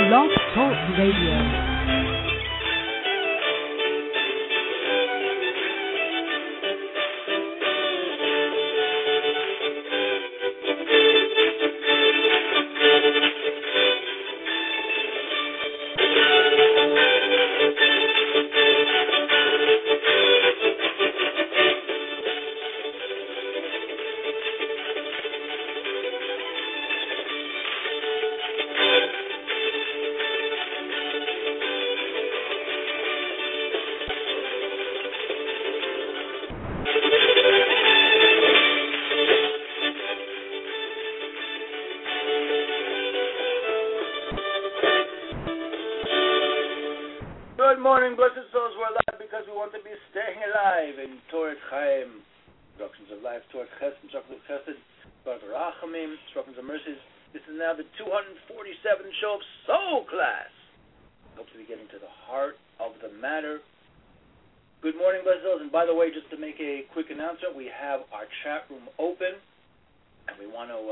Blog Talk Radio. Good morning, blessed souls. We're alive because we want to be staying alive in Torah Chaim, instructions of life, Torah Chesed, instructions of Chesed, Torah Rachamim, instructions of mercies. This is now the 247th show of Soul Class. Hopefully getting to the heart of the matter. Good morning, blessed souls. And by the way, just to make a quick announcement, we have our chat room open, and we want to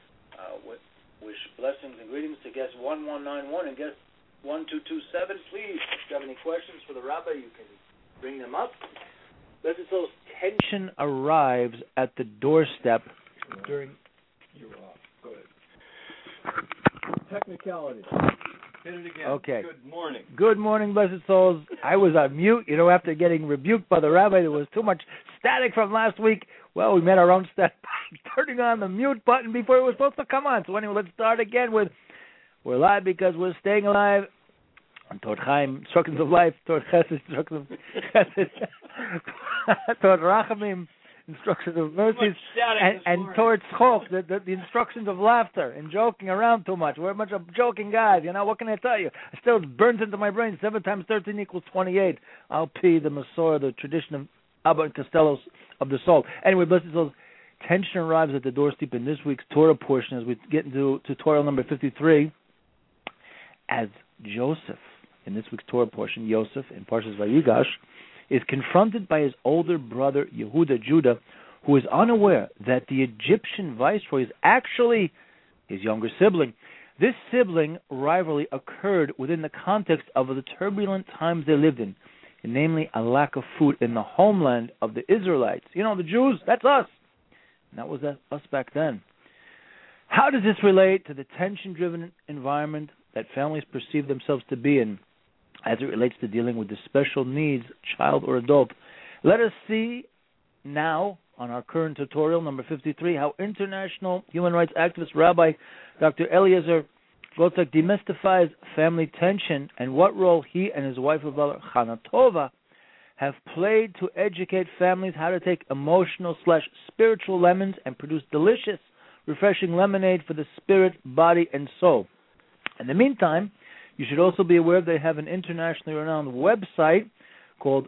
wish blessings and greetings to guest 1191 and guest 1227. Please, if you have any questions for the rabbi, you can bring them up. Blessed souls, tension arrives at the doorstep during. You're off. Go ahead. Technicality. Hit it again. Okay. Good morning. Good morning, blessed souls. I was on mute. You know, after getting rebuked by the rabbi, there was too much static from last week. Well, we made our own static by turning on the mute button before it was supposed to come on. So anyway, let's start again with we're alive because we're staying alive. On Torah Chaim, instructions of life, Torah Chesed, instructions of Chesed, Torah Rachamim, instructions of mercies, and Torah Tzchok, the instructions of laughter and joking around too much. We're a bunch of joking guys, you know, what can I tell you? It still burns into my brain. 7 times 13 equals 28. I'll P, the Masorah, the tradition of Abba and Costello of the soul. Anyway, blessed souls, tension arrives at the doorstep in this week's Torah portion as we get into tutorial number 53 as Joseph, in this week's Torah portion, Yosef, in Parshas Vayigash, is confronted by his older brother, Yehuda Judah, who is unaware that the Egyptian viceroy is actually his younger sibling. This sibling rivalry occurred within the context of the turbulent times they lived in, namely a lack of food in the homeland of the Israelites. You know, the Jews, that's us. And that was us back then. How does this relate to the tension-driven environment that families perceive themselves to be in as it relates to dealing with the special needs, child or adult? Let us see now on our current tutorial, number 53, how international human rights activist Rabbi Dr. Eliezer Goldstein demystifies family tension and what role he and his wife, Chana Tova, have played to educate families how to take emotional/spiritual lemons and produce delicious, refreshing lemonade for the spirit, body, and soul. In the meantime, you should also be aware they have an internationally renowned website called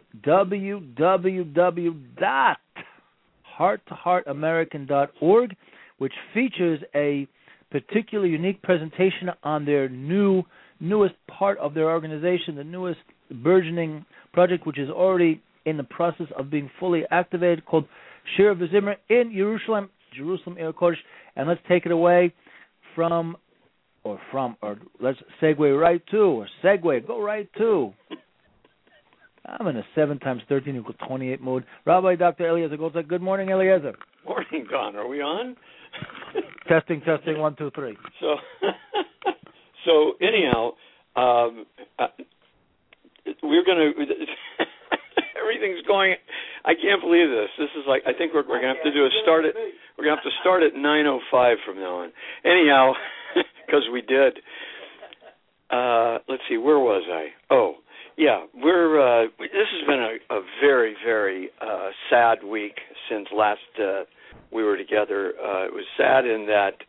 www.hearttoheartamerican.org, which features a particularly unique presentation on their newest part of their organization, the newest burgeoning project, which is already in the process of being fully activated, called Shir V'Zimra in Jerusalem, Ir Kodesh. And let's take it away or let's go right to. I'm in a 7 times 13 equals 28 mode. Rabbi Dr. Eliezer Goldstein. Good morning, Eliezer. Morning, Don. Are we on? Testing, 1, 2, 3. So anyhow, we're going to. Everything's going. I can't believe this. This is like, I think we're going to have to do a start at. We're going to have to start at 9:05 from now on. Anyhow. Because we did. Let's see, where was I? Oh, yeah, this has been a very, very sad week since last we were together. It was sad in that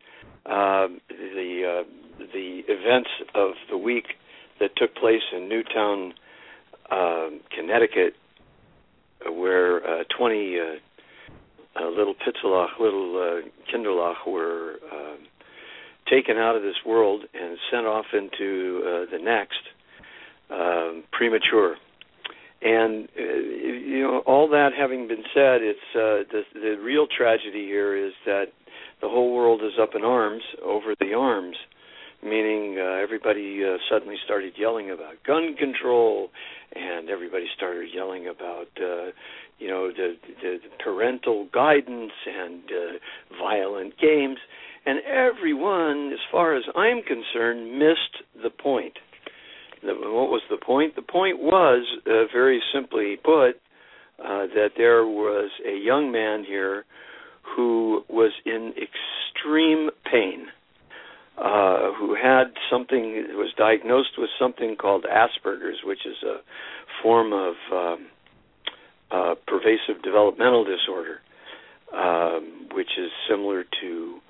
the events of the week that took place in Newtown, Connecticut, where 20 little Pitzalach, little Kinderlach were taken out of this world and sent off into the next, premature. And, all that having been said, it's the real tragedy here is that the whole world is up in arms over the arms meaning everybody suddenly started yelling about gun control, and everybody started yelling about the parental guidance and violent games, and everyone, as far as I'm concerned, missed the point. What was the point? The point was, very simply put, that there was a young man here who was in extreme pain, who had something, was diagnosed with something called Asperger's, which is a form of pervasive developmental disorder, which is similar to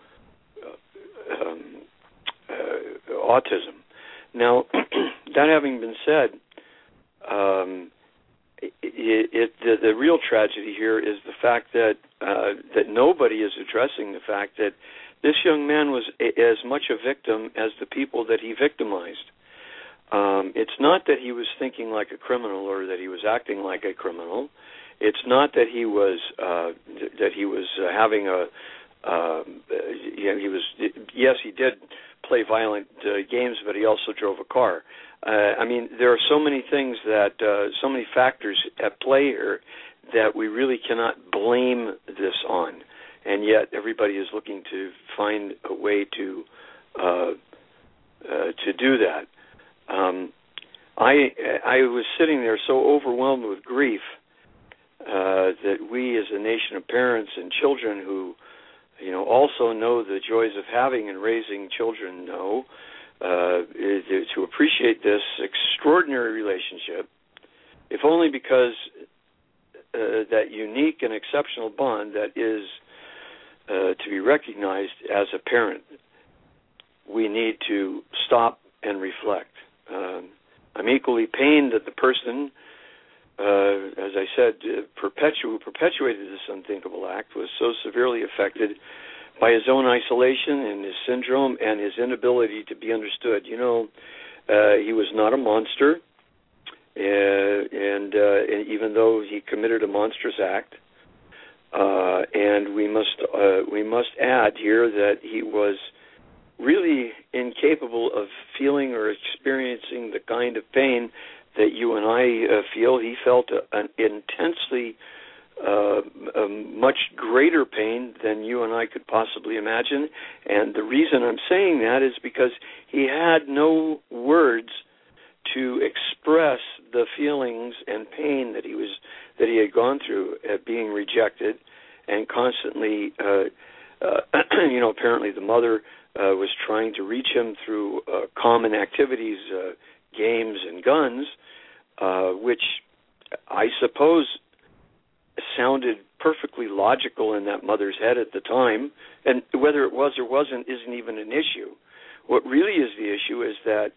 autism. Now, that having been said, the real tragedy here is the fact that nobody is addressing the fact that this young man was as much a victim as the people that he victimized. It's not that he was thinking like a criminal or that he was acting like a criminal. It's not that he was having yes, he did play violent games, but he also drove a car. I mean, there are so many things so many factors at play here that we really cannot blame this on, and yet everybody is looking to find a way to do that. I was sitting there so overwhelmed with grief that we, as a nation of parents and children who, also know the joys of having and raising children, know to appreciate this extraordinary relationship, if only because that unique and exceptional bond that is to be recognized as a parent, we need to stop and reflect. I'm equally pained that the person, as I said, who perpetuated this unthinkable act was so severely affected by his own isolation and his syndrome and his inability to be understood. He was not a monster, and even though he committed a monstrous act, and we must add here that he was really incapable of feeling or experiencing the kind of pain that you and I feel. He felt an intensely much greater pain than you and I could possibly imagine. And the reason I'm saying that is because he had no words to express the feelings and pain that he had gone through at being rejected and constantly, apparently the mother was trying to reach him through common activities, games and guns, which I suppose sounded perfectly logical in that mother's head at the time, and whether it was or wasn't isn't even an issue. What really is the issue is that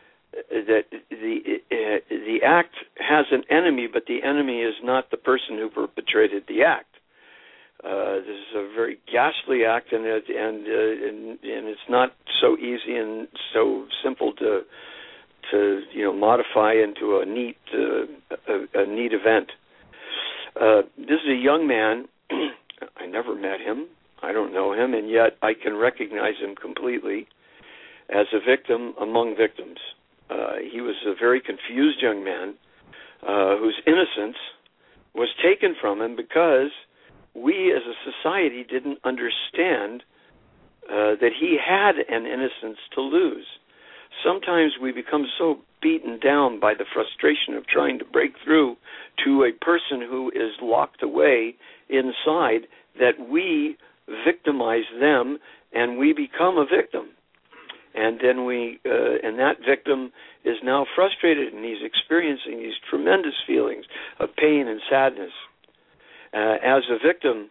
the act has an enemy, but the enemy is not the person who perpetrated the act. This is a very ghastly act, and it's not so easy and so simple to modify into a neat event. This is a young man. I never met him. I don't know him, and yet I can recognize him completely as a victim among victims. He was a very confused young man whose innocence was taken from him because we as a society didn't understand that he had an innocence to lose. Sometimes we become so beaten down by the frustration of trying to break through to a person who is locked away inside that we victimize them and we become a victim. And then and that victim is now frustrated and he's experiencing these tremendous feelings of pain and sadness. As a victim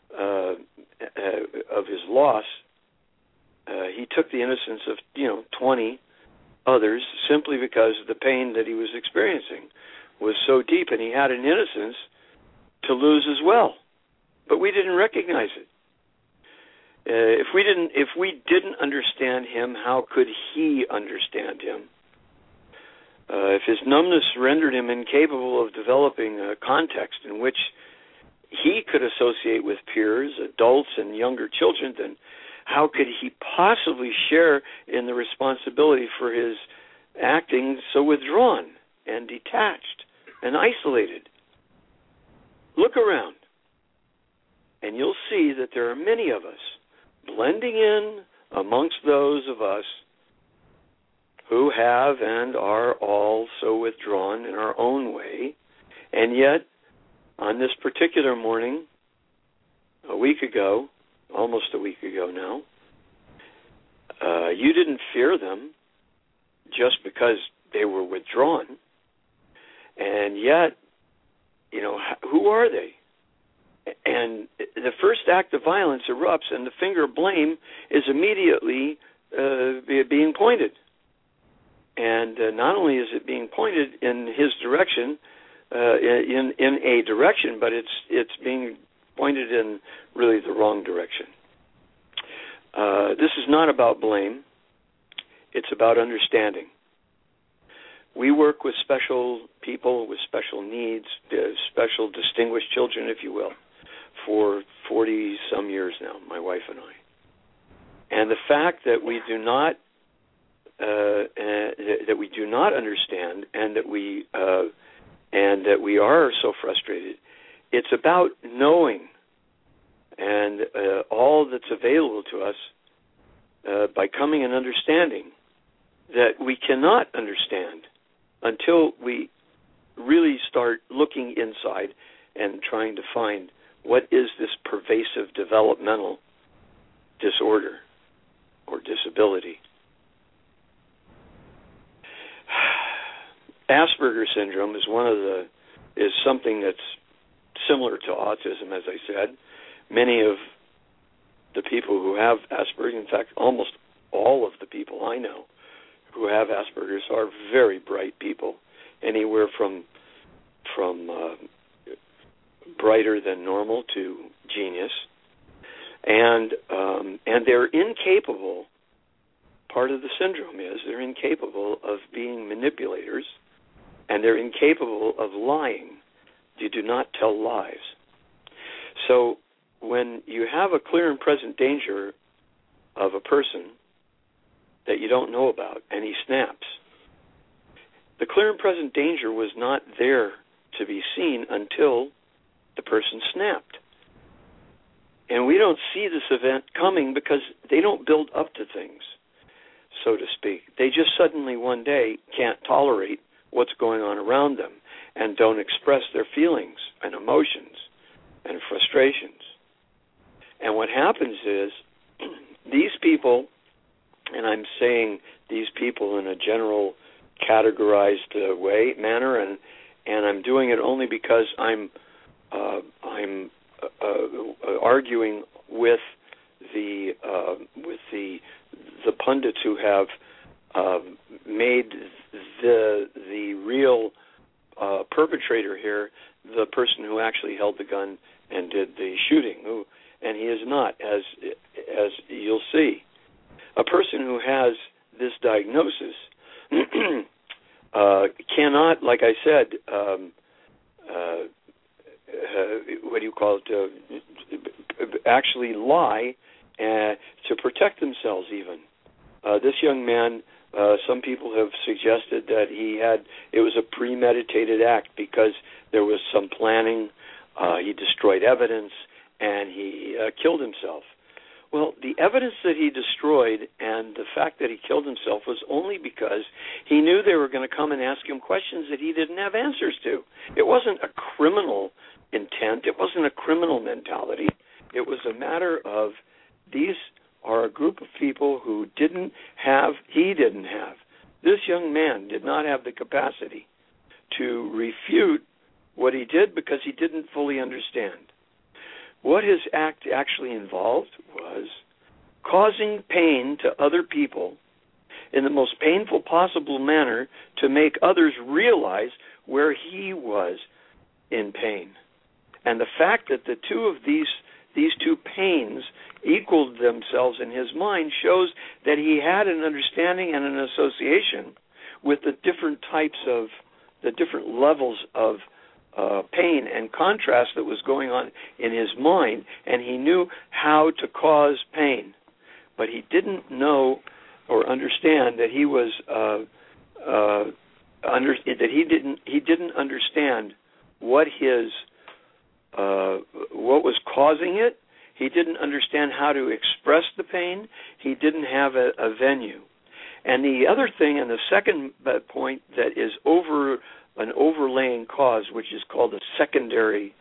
of his loss, he took the innocence of 20 others simply because the pain that he was experiencing was so deep, and he had an innocence to lose as well. But we didn't recognize it. If we didn't understand him, how could he understand him? If his numbness rendered him incapable of developing a context in which he could associate with peers, adults, and younger children, then how could he possibly share in the responsibility for his acting so withdrawn and detached and isolated? Look around, and you'll see that there are many of us blending in amongst those of us who have and are all so withdrawn in our own way, and yet on this particular morning, a week ago, almost a week ago now, you didn't fear them just because they were withdrawn, and yet, who are they? And the first act of violence erupts, and the finger of blame is immediately being pointed. And not only is it being pointed in his direction, in a direction, but it's being pointed in really the wrong direction. This is not about blame. It's about understanding. We work with special people with special needs, special distinguished children, if you will, for 40-some years now, my wife and I. And the fact that we do not understand, and that we are so frustrated, it's about knowing, and all that's available to us by coming and understanding that we cannot understand until we really start looking inside and trying to find what is this pervasive developmental disorder or disability. Asperger's syndrome is something that's similar to autism, as I said. Many of the people who have Asperger's, in fact, almost all of the people I know who have Asperger's are very bright people, anywhere from brighter than normal to genius, and they're incapable. Part of the syndrome is they're incapable of being manipulators, and they're incapable of lying. You do not tell lies. So when you have a clear and present danger of a person that you don't know about, and he snaps, the clear and present danger was not there to be seen until the person snapped. And we don't see this event coming because they don't build up to things, so to speak. They just suddenly one day can't tolerate what's going on around them and don't express their feelings and emotions and frustrations. And what happens is these people, and I'm saying these people in a general categorized manner, and I'm doing it only because I'm arguing with the pundits who have made the real perpetrator here the person who actually held the gun and did the shooting, and he is not, as you'll see. A person who has this diagnosis cannot, like I said, actually lie to protect themselves even. This young man, some people have suggested that it was a premeditated act because there was some planning, he destroyed evidence, and he killed himself. Well, the evidence that he destroyed and the fact that he killed himself was only because he knew they were going to come and ask him questions that he didn't have answers to. It wasn't a criminal intent. It wasn't a criminal mentality. It was a matter of these are a group of people who he didn't have. This young man did not have the capacity to refute what he did because he didn't fully understand. What his act actually involved was causing pain to other people in the most painful possible manner to make others realize where he was in pain. And the fact that the two of these two pains equaled themselves in his mind shows that he had an understanding and an association with the different levels of pain and contrast that was going on in his mind, and he knew how to cause pain but he didn't know or understand that he was he didn't understand what was causing it. He didn't understand how to express the pain. He didn't have a venue. And the other thing, and the second point that is an overlaying cause, which is called a secondary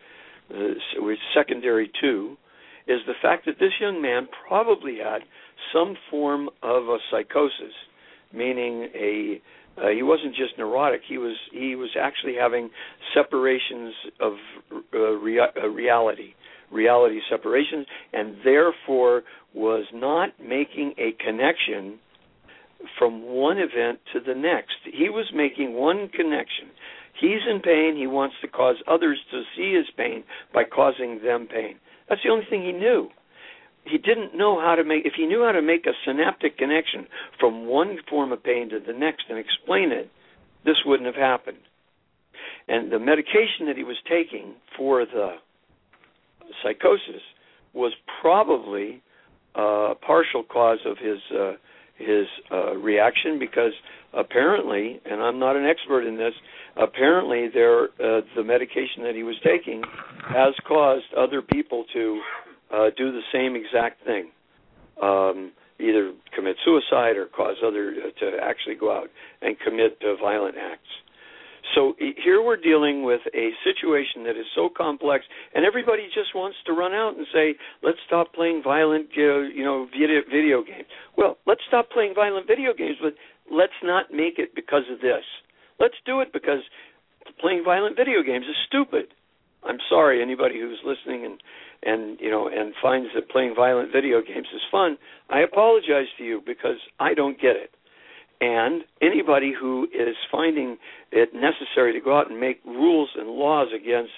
to, is the fact that this young man probably had some form of a psychosis, meaning he wasn't just neurotic. He was actually having separations of reality separations, and therefore was not making a connection from one event to the next. He was making one connection. He's in pain. He wants to cause others to see his pain by causing them pain. That's the only thing he knew. He didn't know how to make, if he knew how to make a synaptic connection from one form of pain to the next and explain it, this wouldn't have happened. And the medication that he was taking for the psychosis was probably a partial cause of his reaction, because apparently, and I'm not an expert in this, apparently the medication that he was taking has caused other people to do the same exact thing, either commit suicide or cause others to actually go out and commit violent acts. So here we're dealing with a situation that is so complex, and everybody just wants to run out and say, let's stop playing violent video games. Well, let's stop playing violent video games, but let's not make it because of this. Let's do it because playing violent video games is stupid. I'm sorry, anybody who's listening and finds that playing violent video games is fun, I apologize to you, because I don't get it. And anybody who is finding it necessary to go out and make rules and laws against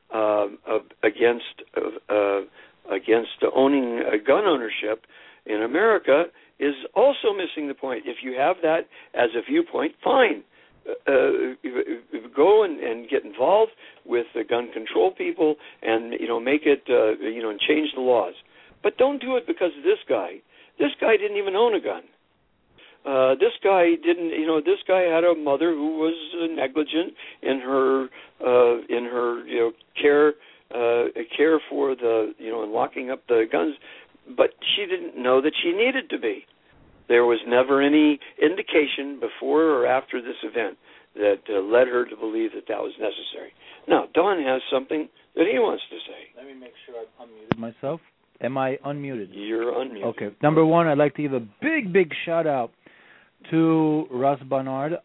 owning gun ownership in America is also missing the point. If you have that as a viewpoint, fine. Go and get involved with the gun control people and make it and change the laws. But don't do it because of this guy. This guy didn't even own a gun. This guy didn't. This guy had a mother who was negligent in her care for the and locking up the guns, but she didn't know that she needed to be. There was never any indication before or after this event that led her to believe that was necessary. Now, Don has something that he wants to say. Let me make sure I've unmuted myself. Am I unmuted? You're unmuted. Okay. Number one, I'd like to give a big shout out to Russ Barnard,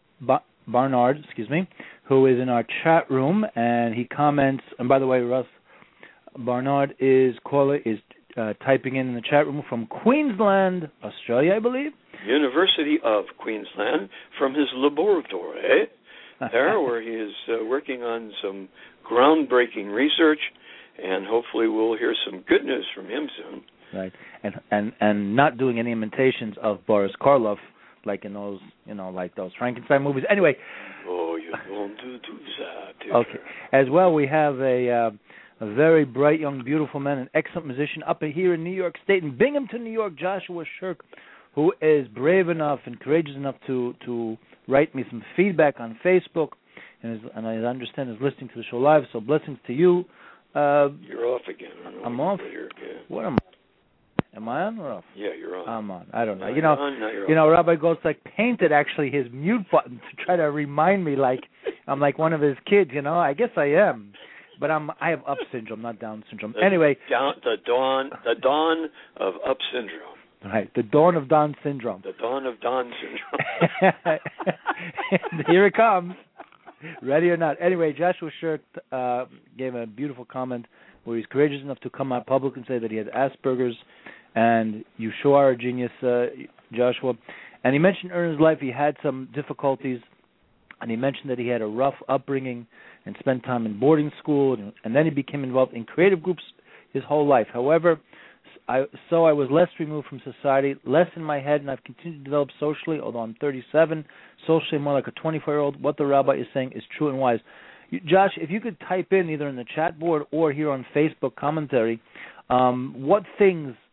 who is in our chat room, and he comments. And by the way, Russ Barnard is typing in the chat room from Queensland, Australia, I believe. University of Queensland, from his laboratory there, where he is working on some groundbreaking research, and hopefully we'll hear some good news from him soon. Right, and not doing any imitations of Boris Karloff, like in those, like those Frankenstein movies. Anyway. Oh, you don't do that. Okay. As well, we have a very bright, young, beautiful man, an excellent musician up here in New York State, in Binghamton, New York, Joshua Shirk, who is brave enough and courageous enough to write me some feedback on Facebook, and I understand is listening to the show live. So blessings to you. You're off again. I'm off. What am I? Am I on or off? Yeah, you're on. I'm on. I don't know. No, Rabbi Goldstein painted actually his mute button to try to remind me like I'm like one of his kids. I guess I am, but I have up syndrome, not Down syndrome. Anyway, the dawn of up syndrome. Right, the dawn of Down syndrome. The dawn of Down syndrome. Here it comes. Ready or not. Anyway, Joshua Shirk gave a beautiful comment where he's courageous enough to come out public and say that he has Asperger's, and you sure are a genius, Joshua. And he mentioned early in his life he had some difficulties, and he mentioned that he had a rough upbringing and spent time in boarding school, and then he became involved in creative groups his whole life. However, I was less removed from society, less in my head, and I've continued to develop socially, although I'm 37, socially more like a 24-year-old. What the rabbi is saying is true and wise. Josh, if you could type in either in the chat board or here on Facebook commentary, what things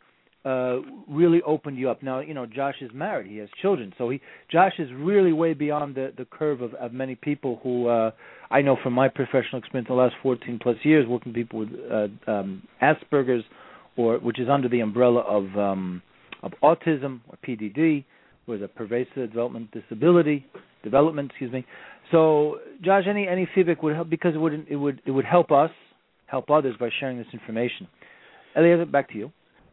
really opened you up. Now, Josh is married. He has children. So Josh is really way beyond the curve of many people who I know from my professional experience the last 14 plus years working with people with Asperger's, which is under the umbrella of autism or PDD, with a pervasive development. So, Josh, any feedback would help, because it would help us, help others by sharing this information. Eliezer, back to you.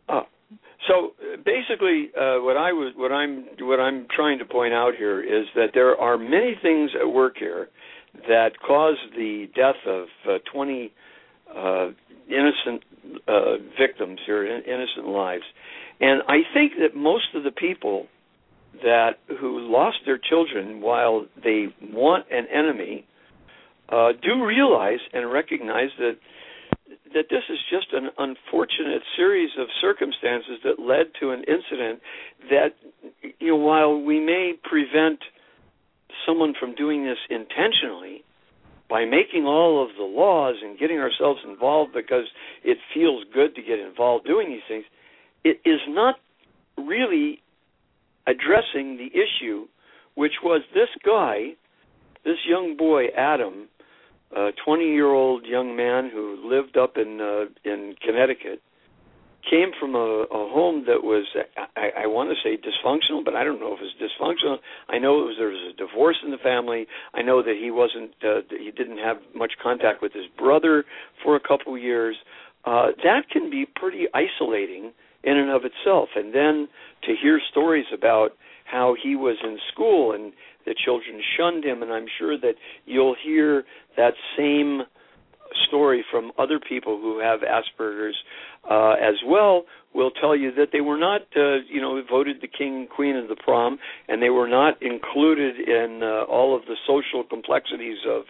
So basically, what I'm trying to point out here is that there are many things at work here that cause the death of 20 innocent victims here, innocent lives, and I think that most of the people who lost their children while they want an enemy do realize and recognize that this is just an unfortunate series of circumstances that led to an incident that, while we may prevent someone from doing this intentionally by making all of the laws and getting ourselves involved because it feels good to get involved doing these things, it is not really addressing the issue, which was this guy, this young boy, Adam, a 20-year-old young man who lived up in Connecticut, came from a home that was, I want to say dysfunctional, but I don't know if it was dysfunctional. I know there was a divorce in the family. I know that he didn't have much contact with his brother for a couple years. That can be pretty isolating in and of itself. And then to hear stories about how he was in school and the children shunned him, and I'm sure that you'll hear that same story from other people who have Asperger's as well, will tell you that they were not, voted the king and queen of the prom, and they were not included in all of the social complexities of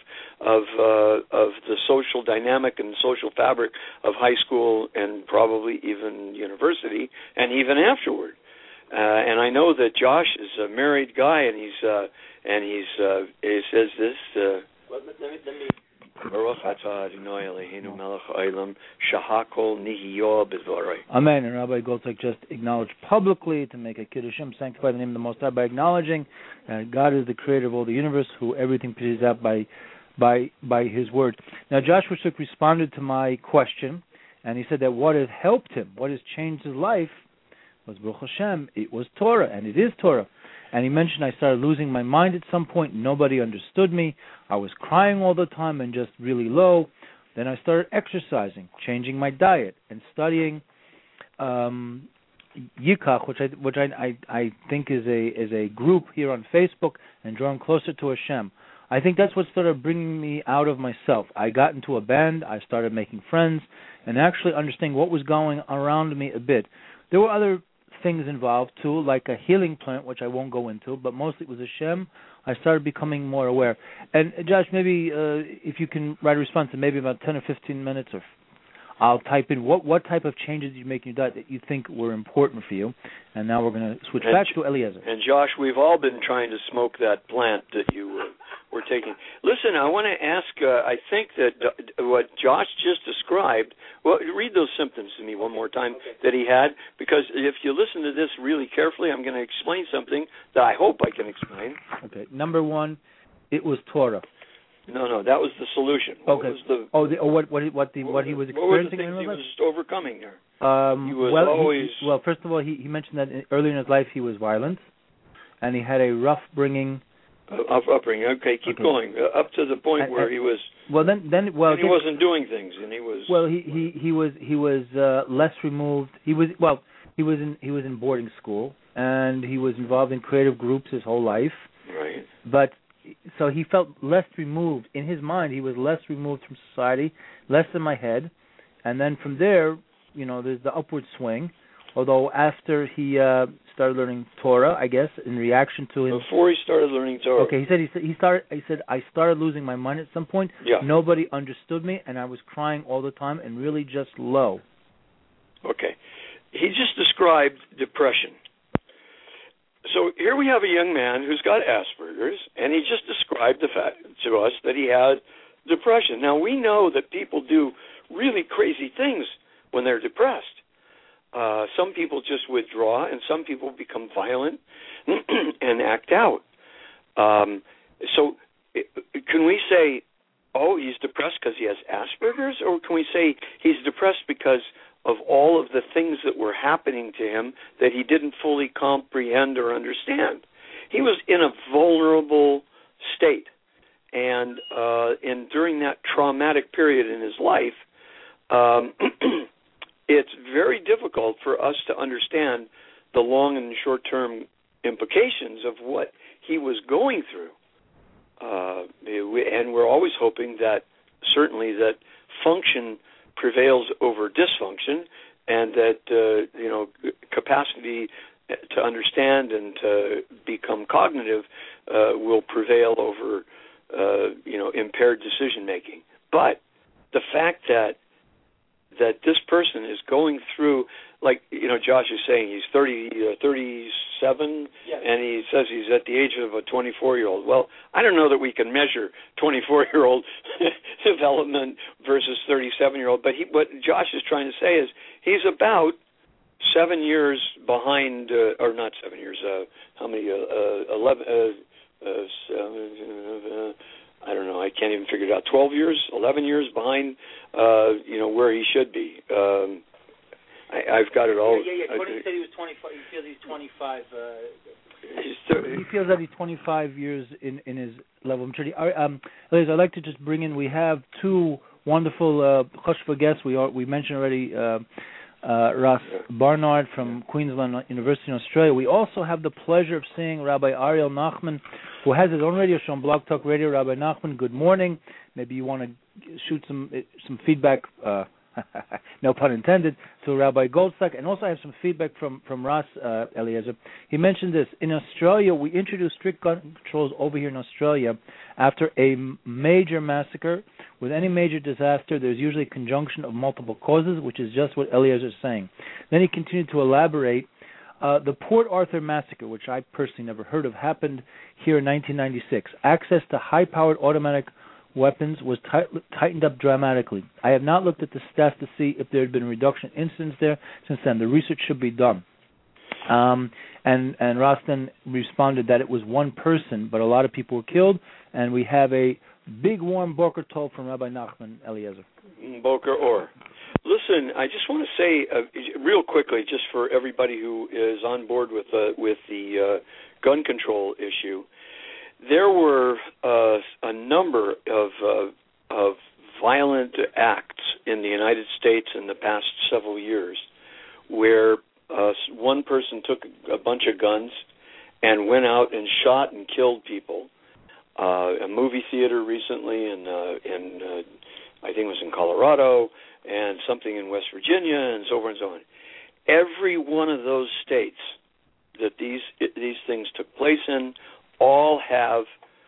the social dynamic and social fabric of high school and probably even university and even afterward. And I know that Josh is a married guy, and he says this. Let me. Amen. And Rabbi Goldstein just acknowledged publicly to make a kiddushim, sanctify the name of the Most High by acknowledging that God is the creator of all the universe, who everything proceeds out by His word. Now, Joshua Suk responded to my question, and he said that what has helped him, what has changed his life, was Baruch Hashem, it was Torah, and it is Torah. And he mentioned I started losing my mind at some point. Nobody understood me. I was crying all the time and just really low. Then I started exercising, changing my diet, and studying Yikach, which I think is a group here on Facebook, and drawing closer to Hashem. I think that's what started bringing me out of myself. I got into a band. I started making friends and actually understanding what was going around me a bit. There were other things involved too, like a healing plant, which I won't go into, but mostly it was Hashem. I started becoming more aware. And Josh, maybe if you can write a response in maybe about 10 or 15 minutes, or I'll type in what type of changes you make in your diet that you think were important for you. And now we're going to switch back to Eliezer. And Josh, we've all been trying to smoke that plant that you were taking. Listen, I want to ask, I think that what Josh just described, well, read those symptoms to me one more time that he had, because if you listen to this really carefully, I'm going to explain something that I hope I can explain. Okay, number one, it was Torah. No, that was the solution. What he was experiencing? What were the things he was overcoming there? He was first of all, he mentioned that earlier in his life he was violent, and he had a rough upbringing. Okay, keep going up to the point where he was. Well, then, he wasn't doing things, and he was. Well, he was less removed. He was in boarding school, and he was involved in creative groups his whole life. Right. But. So he felt less removed. In his mind, he was less removed from society, less in my head. And then from there, there's the upward swing. Although after he started learning Torah, I guess, in reaction to him. Before he started learning Torah. Okay, he said I started losing my mind at some point. Yeah. Nobody understood me, and I was crying all the time and really just low. Okay. He just described depression. So here we have a young man who's got Asperger's, and he just described the fact to us that he had depression. Now, we know that people do really crazy things when they're depressed. Some people just withdraw, and some people become violent and act out. So can we say, oh, he's depressed because he has Asperger's, or can we say he's depressed because of all of the things that were happening to him that he didn't fully comprehend or understand? He was in a vulnerable state, and during that traumatic period in his life, it's very difficult for us to understand the long and short-term implications of what he was going through. And we're always hoping that, certainly, that function prevails over dysfunction, and that capacity to understand and to become cognitive will prevail over impaired decision making. But the fact that this person is going through, like Josh is saying, he's 37, yes, and he says he's at the age of a 24-year-old. Well, I don't know that we can measure 24-year-old development versus 37-year-old, but what Josh is trying to say is he's about 7 years behind, or not 7 years, how many, 11, I don't know, I can't even figure it out, 12 years, 11 years behind, where he should be. I've got it all. Yeah. Cody said he was 25. He feels he's 25. He feels that he's 25 years in his level of maturity. Liz, I'd like to just bring in, we have two wonderful Choshva guests. We mentioned already Ross Barnard from Queensland University in Australia. We also have the pleasure of seeing Rabbi Ariel Nachman, who has his own radio show on Blog Talk Radio. Rabbi Nachman, good morning. Maybe you want to shoot some feedback, no pun intended, to Rabbi Goldstock. And also I have some feedback from Ross Eliezer. He mentioned this. In Australia, we introduced strict gun controls over here in Australia after a major massacre. With any major disaster, there's usually a conjunction of multiple causes, which is just what Eliezer is saying. Then he continued to elaborate. The Port Arthur massacre, which I personally never heard of, happened here in 1996. Access to high-powered automatic weapons was tightened up dramatically. I have not looked at the stats to see if there had been a reduction in incidents there since then. The research should be done. And Ross then responded that it was one person, but a lot of people were killed, and we have a big warm Boker Tov from Rabbi Nachman Eliezer. Boker Or. Listen, I just want to say real quickly, just for everybody who is on board with the gun control issue, there were a number of violent acts in the United States in the past several years where one person took a bunch of guns and went out and shot and killed people. A movie theater recently in I think it was in Colorado, and something in West Virginia, and so forth and so on. Every one of those states that these things took place in all have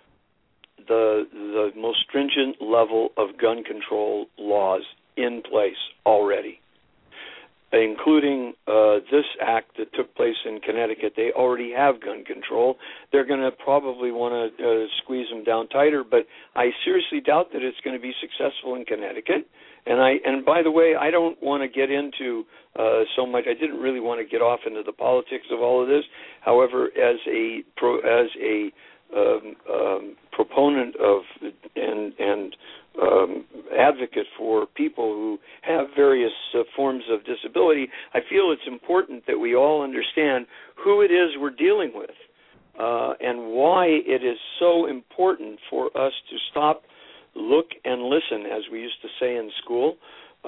the most stringent level of gun control laws in place already, including this act that took place in Connecticut. They already have gun control. They're going to probably want to squeeze them down tighter, but I seriously doubt that it's going to be successful in Connecticut. And by the way, I don't want to get into so much. I didn't really want to get off into the politics of all of this. However, as a proponent of and advocate for people who have various forms of disability, I feel it's important that we all understand who it is we're dealing with and why it is so important for us to stop, look, and listen, as we used to say in school.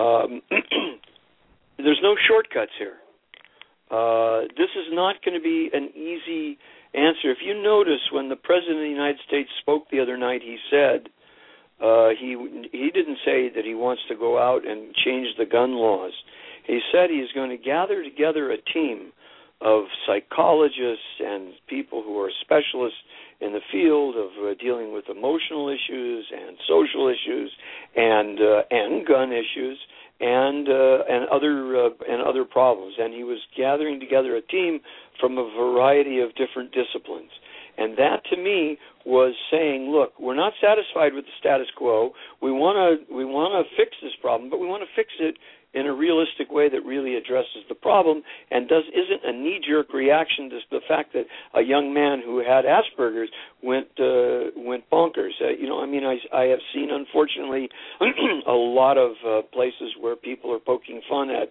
There's no shortcuts here. This is not going to be an easy answer. If you notice, when the President of the United States spoke the other night, he said he didn't say that he wants to go out and change the gun laws. He said he's going to gather together a team of psychologists and people who are specialists in the field of dealing with emotional issues and social issues and gun issues and other problems. And he was gathering together a team from a variety of different disciplines. And that, to me, was saying, look, we're not satisfied with the status quo. We want to fix this problem, but we want to fix it in a realistic way that really addresses the problem and isn't a knee-jerk reaction to the fact that a young man who had Asperger's went bonkers. I have seen, unfortunately, a lot of places where people are poking fun at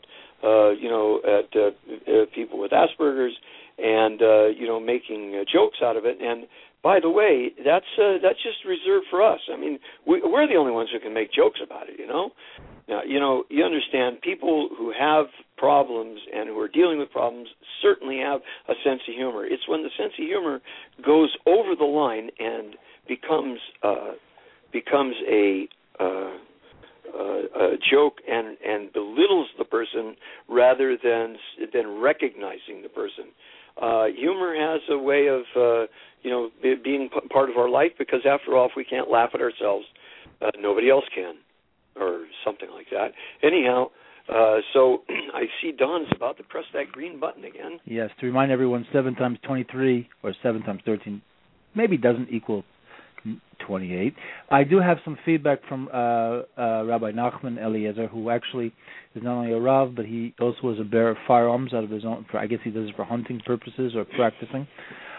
people with Asperger's and making jokes out of it. And by the way, that's just reserved for us. I mean, we're the only ones who can make jokes about it. Now, you understand, people who have problems and who are dealing with problems certainly have a sense of humor. It's when the sense of humor goes over the line and becomes a joke and belittles the person rather than recognizing the person. Humor has a way of being part of our life, because after all, if we can't laugh at ourselves, nobody else can, or something like that. Anyhow, so I see Don's about to press that green button again. Yes, to remind everyone, 7 times 23 or 7 times 13 maybe doesn't equal 28. I do have some feedback from Rabbi Nachman Eliezer, who actually is not only a Rav, but he also is a bearer of firearms out of his own. I guess he does it for hunting purposes or practicing.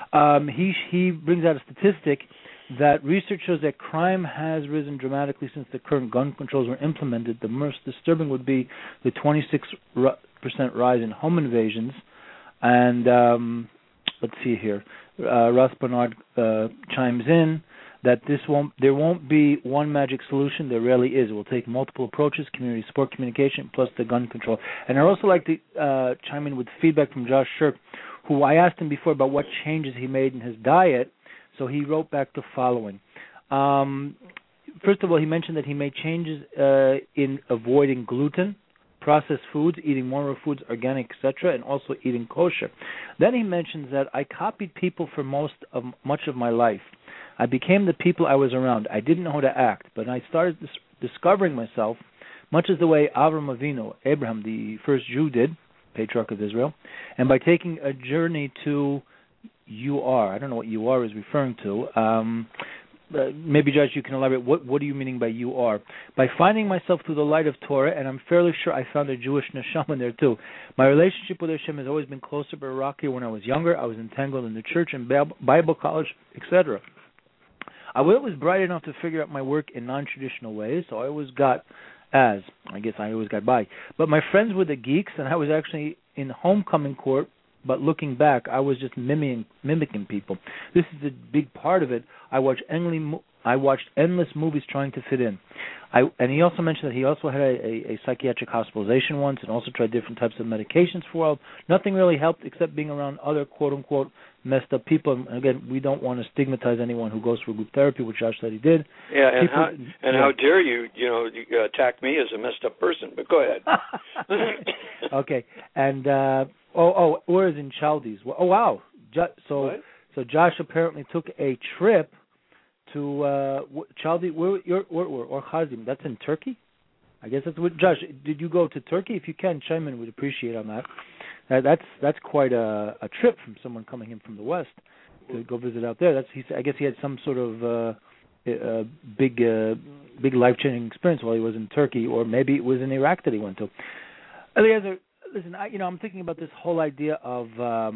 He brings out a statistic that research shows that crime has risen dramatically since the current gun controls were implemented. The most disturbing would be the 26% rise in home invasions. And let's see here. Russ Bernard chimes in that there won't be one magic solution. There rarely is. It will take multiple approaches: community support, communication, plus the gun control. And I'd also like to chime in with feedback from Josh Shirk, who I asked him before about what changes he made in his diet. So he wrote back the following. First of all, he mentioned that he made changes in avoiding gluten, processed foods, eating more raw foods, organic, etc., and also eating kosher. Then he mentions that I copied people for much of my life. I became the people I was around. I didn't know how to act, but I started discovering myself, much as the way Avram Avinu, Abraham, the first Jew, did, patriarch of Israel, and by taking a journey to UR. I don't know what UR is referring to. Maybe, Judge, you can elaborate. What are you meaning by UR? By finding myself through the light of Torah, and I'm fairly sure I found a Jewish neshama in there too. My relationship with Hashem has always been closer but rockier. When I was younger, I was entangled in the church and Bible college, etc. I was bright enough to figure out my work in non-traditional ways, so I always got by. But my friends were the geeks, and I was actually in homecoming court. But looking back, I was just mimicking people. This is a big part of it. I watched endless movies trying to fit in. And he also mentioned that he also had a psychiatric hospitalization once, and also tried different types of medications for a while. Nothing really helped except being around other quote-unquote messed up people. And again, we don't want to stigmatize anyone who goes through group therapy, which Josh said he did. Yeah, how dare you attack me as a messed up person? But go ahead. Okay, and Ur is in Chaldees. Oh wow! So Josh apparently took a trip to Chaldees. Or Chazim. That's in Turkey. I guess that's what. Josh, did you go to Turkey? If you can, chime in. We'd appreciate on that. That's quite a trip from someone coming in from the West to go visit out there. I guess he had some sort of big life-changing experience while he was in Turkey, or maybe it was in Iraq that he went to. Eliezer, listen, I'm thinking about this whole idea of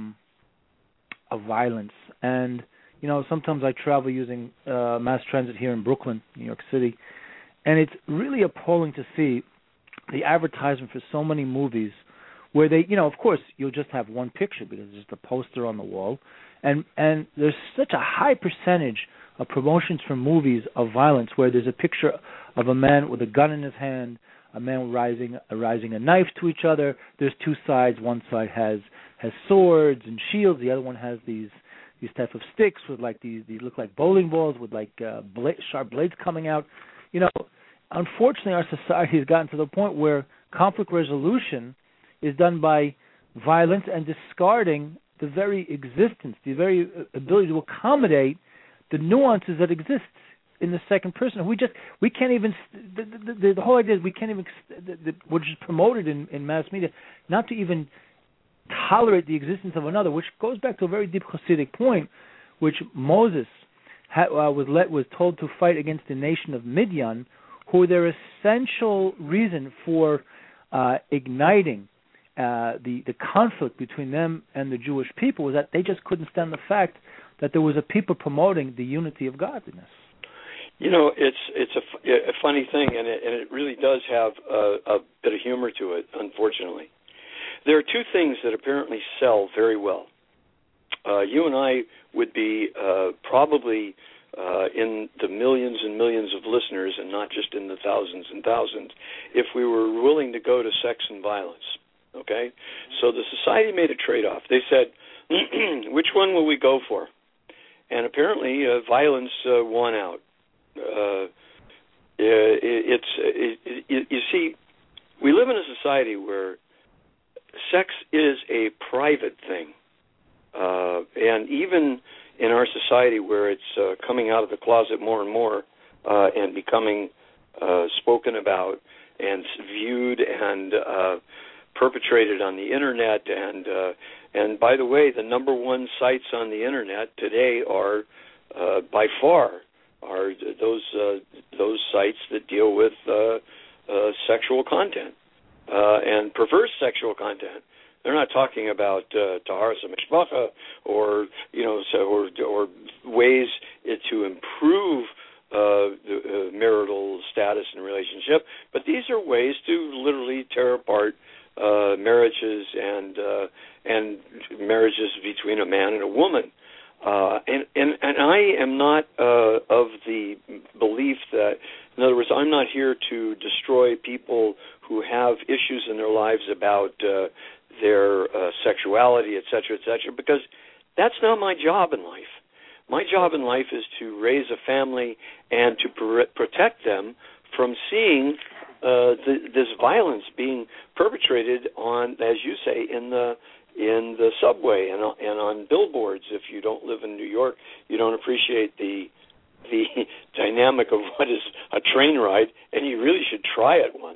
violence, and sometimes I travel using mass transit here in Brooklyn, New York City, and it's really appalling to see the advertisement for so many movies where they, of course, you'll just have one picture because it's just a poster on the wall, and there's such a high percentage of promotions for movies of violence where there's a picture of a man with a gun in his hand, a man rising a knife to each other. There's two sides. One side has swords and shields. The other one has these type of sticks with these look like bowling balls with sharp blades coming out. Unfortunately, our society has gotten to the point where conflict resolution is done by violence and discarding the very existence, the very ability to accommodate the nuances that exist in the second person. We can't even, the whole idea is we can't even, which is promoted in mass media, not to even tolerate the existence of another, which goes back to a very deep Hasidic point, which Moses was told to fight against the nation of Midian, who their essential reason for igniting the conflict between them and the Jewish people was that they just couldn't stand the fact that there was a people promoting the unity of godliness. You know, it's a funny thing, and it really does have a bit of humor to it, unfortunately. There are two things that apparently sell very well. You and I would be probably in the millions and millions of listeners, and not just in the thousands and thousands, if we were willing to go to sex and violence. Okay? So the society made a trade-off. They said, which one will we go for? And apparently violence won out. You see, we live in a society where sex is a private thing. And even in our society where it's coming out of the closet more and more and becoming spoken about and viewed and perpetrated on the Internet, and by the way, the number one sites on the Internet today are by far are those sites that deal with sexual content and perverse sexual content. They're not talking about taharas mishpacha or ways to improve the marital status and relationship, but these are ways to literally tear apart marriages and marriages between a man and a woman. And I am not of the belief that, in other words, I'm not here to destroy people who have issues in their lives about their sexuality, et cetera, because that's not my job in life. My job in life is to raise a family and to protect them from seeing this violence being perpetrated on, as you say, in the subway and on billboards. If you don't live in New York, you don't appreciate the dynamic of what is a train ride, and you really should try it once.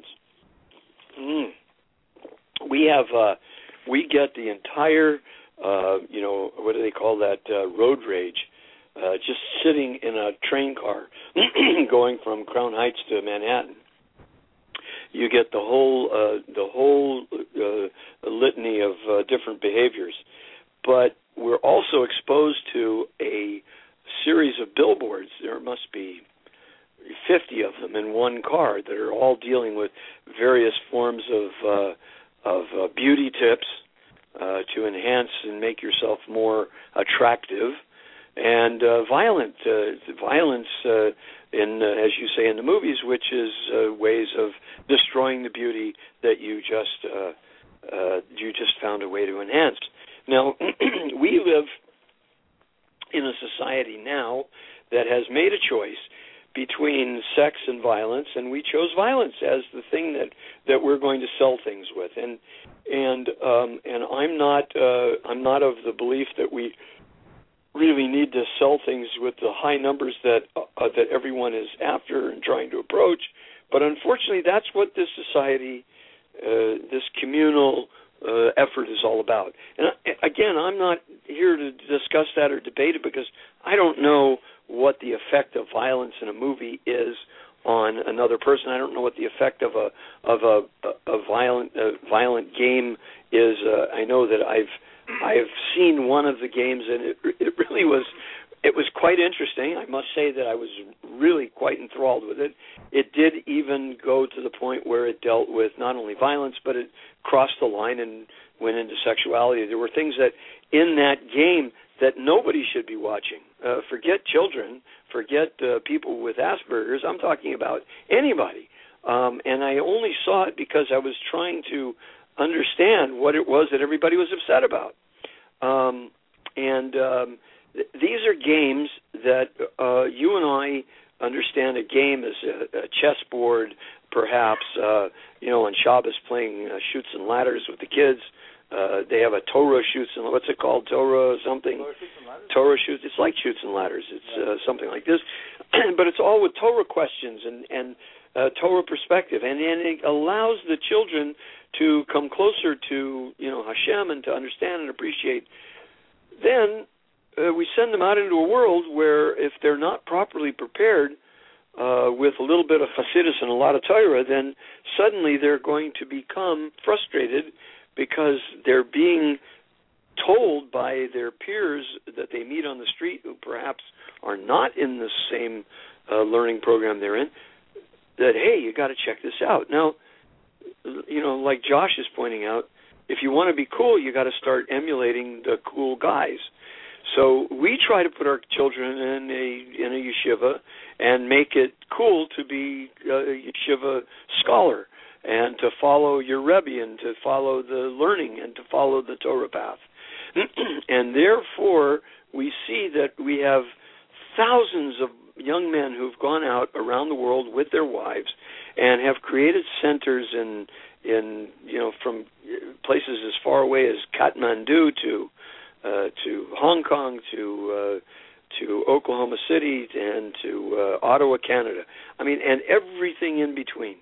We get the entire, what do they call that, road rage, just sitting in a train car going from Crown Heights to Manhattan. You get the whole litany of different behaviors, but we're also exposed to a series of billboards. There must be 50 of them in one car that are all dealing with various forms of beauty tips to enhance and make yourself more attractive, and violence, in as you say in the movies, which is ways of destroying the beauty that you just found a way to enhance. Now, we live in a society now that has made a choice between sex and violence, and we chose violence as the thing that we're going to sell things with. And I'm not of the belief that we really need to sell things with the high numbers that everyone is after and trying to approach. But unfortunately, that's what this society, this communal effort is all about. And again, I'm not here to discuss that or debate it because I don't know what the effect of violence in a movie is on another person. I don't know what the effect of a violent game is. I know that I've seen one of the games, and it really was quite interesting. I must say that I was really quite enthralled with it. It did even go to the point where it dealt with not only violence, but it crossed the line and went into sexuality. There were things that in that game that nobody should be watching. Forget children, forget people with Asperger's. I'm talking about anybody. And I only saw it because I was trying to understand what it was that everybody was upset about. These are games that you and I understand. A game is a chessboard, perhaps, on Shabbos playing Chutes and Ladders with the kids. They have a Torah Chutes and what's it called? Torah something? Torah Chutes. It's like Chutes and Ladders. It's something like this. But it's all with Torah questions and Torah perspective. And it allows the children to come closer to, Hashem and to understand and appreciate. Then we send them out into a world where if they're not properly prepared, with a little bit of Hasidus and a lot of Torah, then suddenly they're going to become frustrated because they're being told by their peers that they meet on the street who perhaps are not in the same learning program they're in, that, hey, you got to check this out. Now, like Josh is pointing out, if you want to be cool, you got to start emulating the cool guys. So we try to put our children in a yeshiva and make it cool to be a yeshiva scholar and to follow your Rebbe and to follow the learning and to follow the Torah path. And therefore, we see that we have thousands of young men who've gone out around the world with their wives and have created centers in from places as far away as Kathmandu to Hong Kong to Oklahoma City and to Ottawa, Canada. I mean, and everything in between.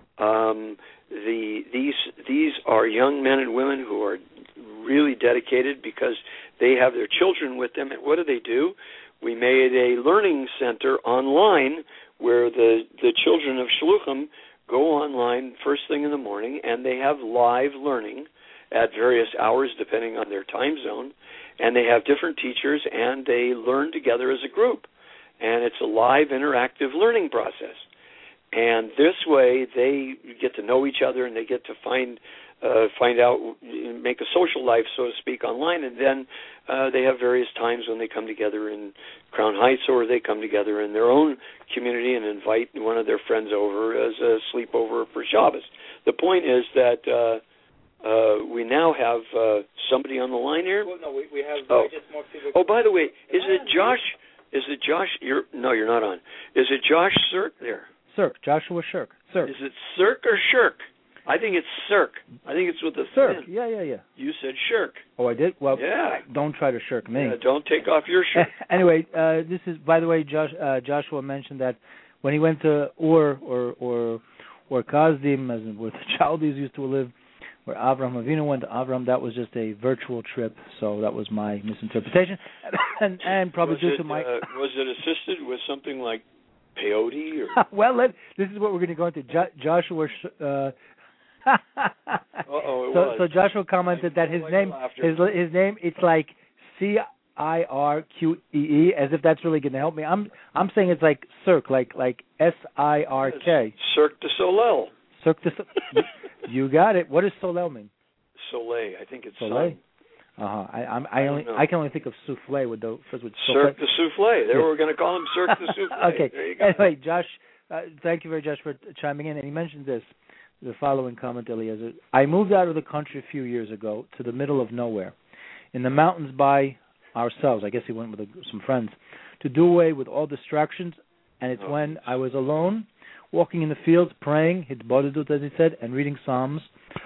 These are young men and women who are really dedicated because they have their children with them. And what do? We made a learning center online where the children of Shluchim go online first thing in the morning, and they have live learning at various hours depending on their time zone, and they have different teachers, and they learn together as a group. And it's a live interactive learning process. And this way they get to know each other, and they get to find out, make a social life, so to speak, online, and then they have various times when they come together in Crown Heights, or they come together in their own community and invite one of their friends over as a sleepover for Shabbos. The point is that we now have somebody on the line here. Well, no, we have just more people. Oh, by the way, is it Josh? You're not on. Is it Josh Sirk there? Sirk, Joshua Shirk. Sirk. Is it Sirk or Shirk? I think it's Sirk. I think it's with the Sirk. thin. Yeah. You said Shirk. Oh, I did? Well, yeah. Don't try to shirk me. Yeah, don't take off your shirt. Anyway, this is, by the way, Joshua mentioned that when he went to Ur or Kasdim, as in where the Chaldees used to live, where Avraham Avinu went to Avram, that was just a virtual trip. So that was my misinterpretation, and probably due to my. Was it assisted with something like peyote or? Well, this is what we're going to go into. Joshua. So Joshua commented that his name, it's like Cirqee, as if that's really going to help me. I'm saying it's like Cirque, like Sirk. Cirque du Soleil. Cirque du Soleil. You got it. What does Soleil mean? Soleil. I think it's Soleil. I can only think of souffle with Cirque du Souffle. They were going to call him Cirque du Souffle. Okay. There you go. Anyway, Josh, thank you very much for chiming in. And he mentioned the following comment, Eliezer. I moved out of the country a few years ago to the middle of nowhere, in the mountains by ourselves. I guess he went with some friends to do away with all distractions. And it's when I was alone, walking in the fields, praying, hitbodedut, as he said, and reading Psalms.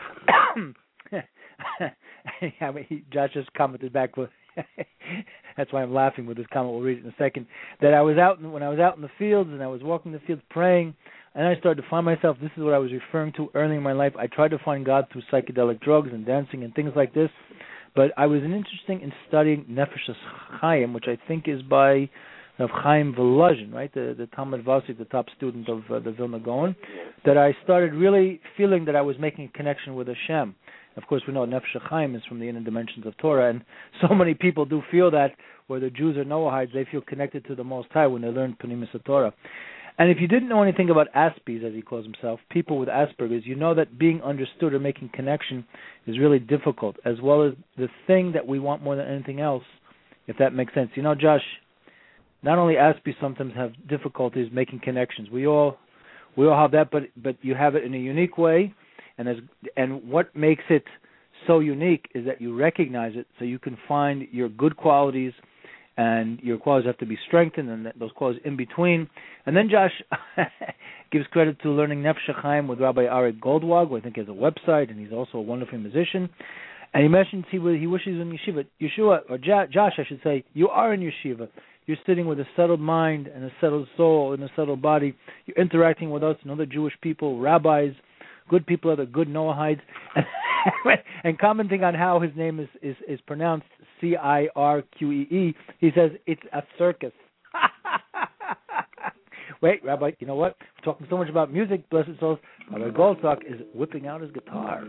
Josh just commented back. That's why I'm laughing with this comment. We'll read it in a second. That when I was out in the fields and I was walking the fields praying, and I started to find myself. This is what I was referring to early in my life. I tried to find God through psychedelic drugs and dancing and things like this. But I was interested in studying Nefesh Chaim, which I think is by of Chaim Volozhin, right? The Talmud Vasi, the top student of the Vilna Gaon. That I started really feeling that I was making a connection with Hashem. Of course, we know Nefesh Chaim is from the inner dimensions of Torah, and so many people do feel that, whether Jews or Noahides, they feel connected to the Most High when they learn Pnimis Torah. And if you didn't know anything about Aspies, as he calls himself, people with Asperger's, you know that being understood or making connection is really difficult, as well as the thing that we want more than anything else, if that makes sense. You know, Josh, not only Aspies sometimes have difficulties making connections. We all have that, but you have it in a unique way. And what makes it so unique is that you recognize it, so you can find your good qualities, and your qualities have to be strengthened, and those qualities in between. And then Josh gives credit to learning Nefesh Chaim with Rabbi Arik Goldwag, who I think has a website, and he's also a wonderful musician. And he mentions he wishes he was in yeshiva. Yeshua, or Josh, I should say, you are in yeshiva. You're sitting with a settled mind and a settled soul and a settled body. You're interacting with us and other Jewish people, rabbis, good people, other good Noahides, and commenting on how his name is pronounced Cirqee. He says it's a circus. Wait, Rabbi, you know what? We're talking so much about music, blessed souls. Rabbi Goldstock is whipping out his guitar.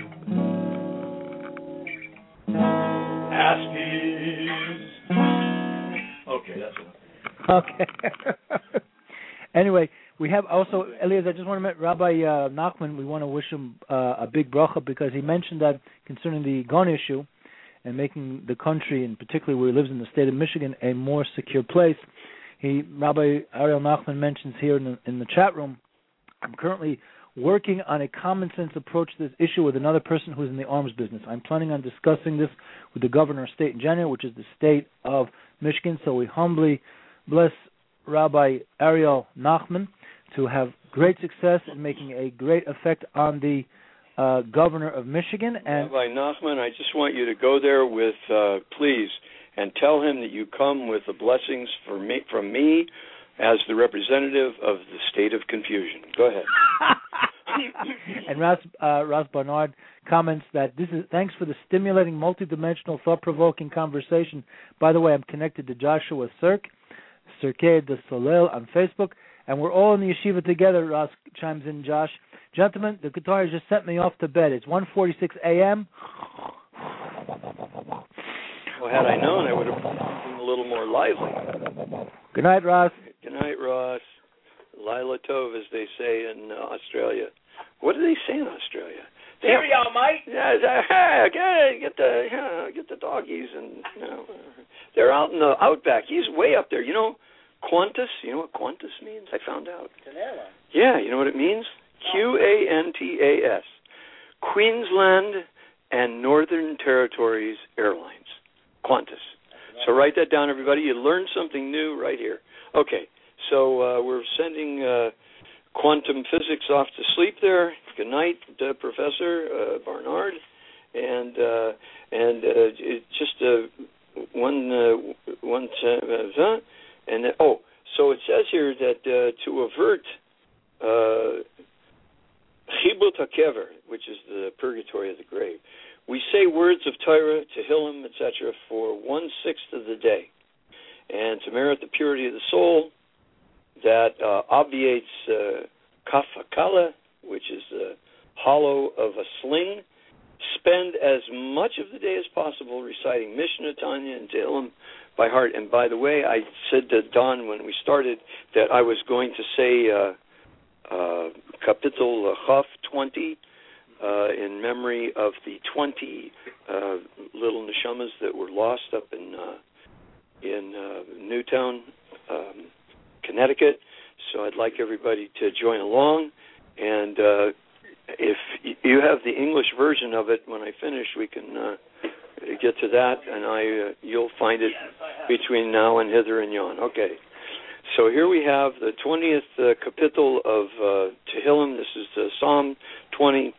Okay, that's enough. Okay. Anyway, we have also, Elias, I just want to meet Rabbi Nachman. We want to wish him a big bracha because he mentioned that concerning the gun issue and making the country, and particularly where he lives in the state of Michigan, a more secure place. Rabbi Ariel Nachman mentions here in the chat room, I'm currently working on a common sense approach to this issue with another person who is in the arms business. I'm planning on discussing this with the governor of state in January, which is the state of Michigan. So we humbly bless Rabbi Ariel Nachman to have great success in making a great effect on the governor of Michigan. And Rabbi Nachman, I just want you to go there with, please, and tell him that you come with the blessings from me as the representative of the state of confusion. Go ahead. And Ross Barnard comments that this is thanks for the stimulating, multidimensional, thought-provoking conversation. By the way, I'm connected to Joshua Cirque de Soleil on Facebook, and we're all in the yeshiva together. Ross chimes in, Josh. Gentlemen, the guitar just sent me off to bed. It's 1:46 a.m. Well, had I known, I would have been a little more lively. Good night, Ross. Good night, Ross. Lila Tov, as they say in Australia. What do they say in Australia? Cheerio, mate. Yeah, get the doggies, and they're out in the outback. He's way up there. You know, Qantas. You know what Qantas means? I found out. Canela. Yeah, you know what it means? Qantas. Queensland and Northern Territories Airlines. Qantas. So write that down, everybody. You learned something new right here. Okay, so we're sending quantum physics off to sleep there. Good night, Professor Barnard. And just one and so it says here that to avert Chibut HaKever, which is the purgatory of the grave, we say words of Torah, Tehillim, etc. for 1/6 of the day. And to merit the purity of the soul, that obviates Kaf HaKala, which is the hollow of a sling. Spend as much of the day as possible reciting Mishnah, Tanya, and Tehillim by heart. And by the way, I said to Don when we started that I was going to say Kapitel Chaf 20 in memory of the 20 little neshamas that were lost up in Newtown, Connecticut. So I'd like everybody to join along. And if you have the English version of it, when I finish, we can get to that, and you'll find it between now and hither and yon. Okay. So here we have the 20th kapitel of Tehillim. This is Psalm 20.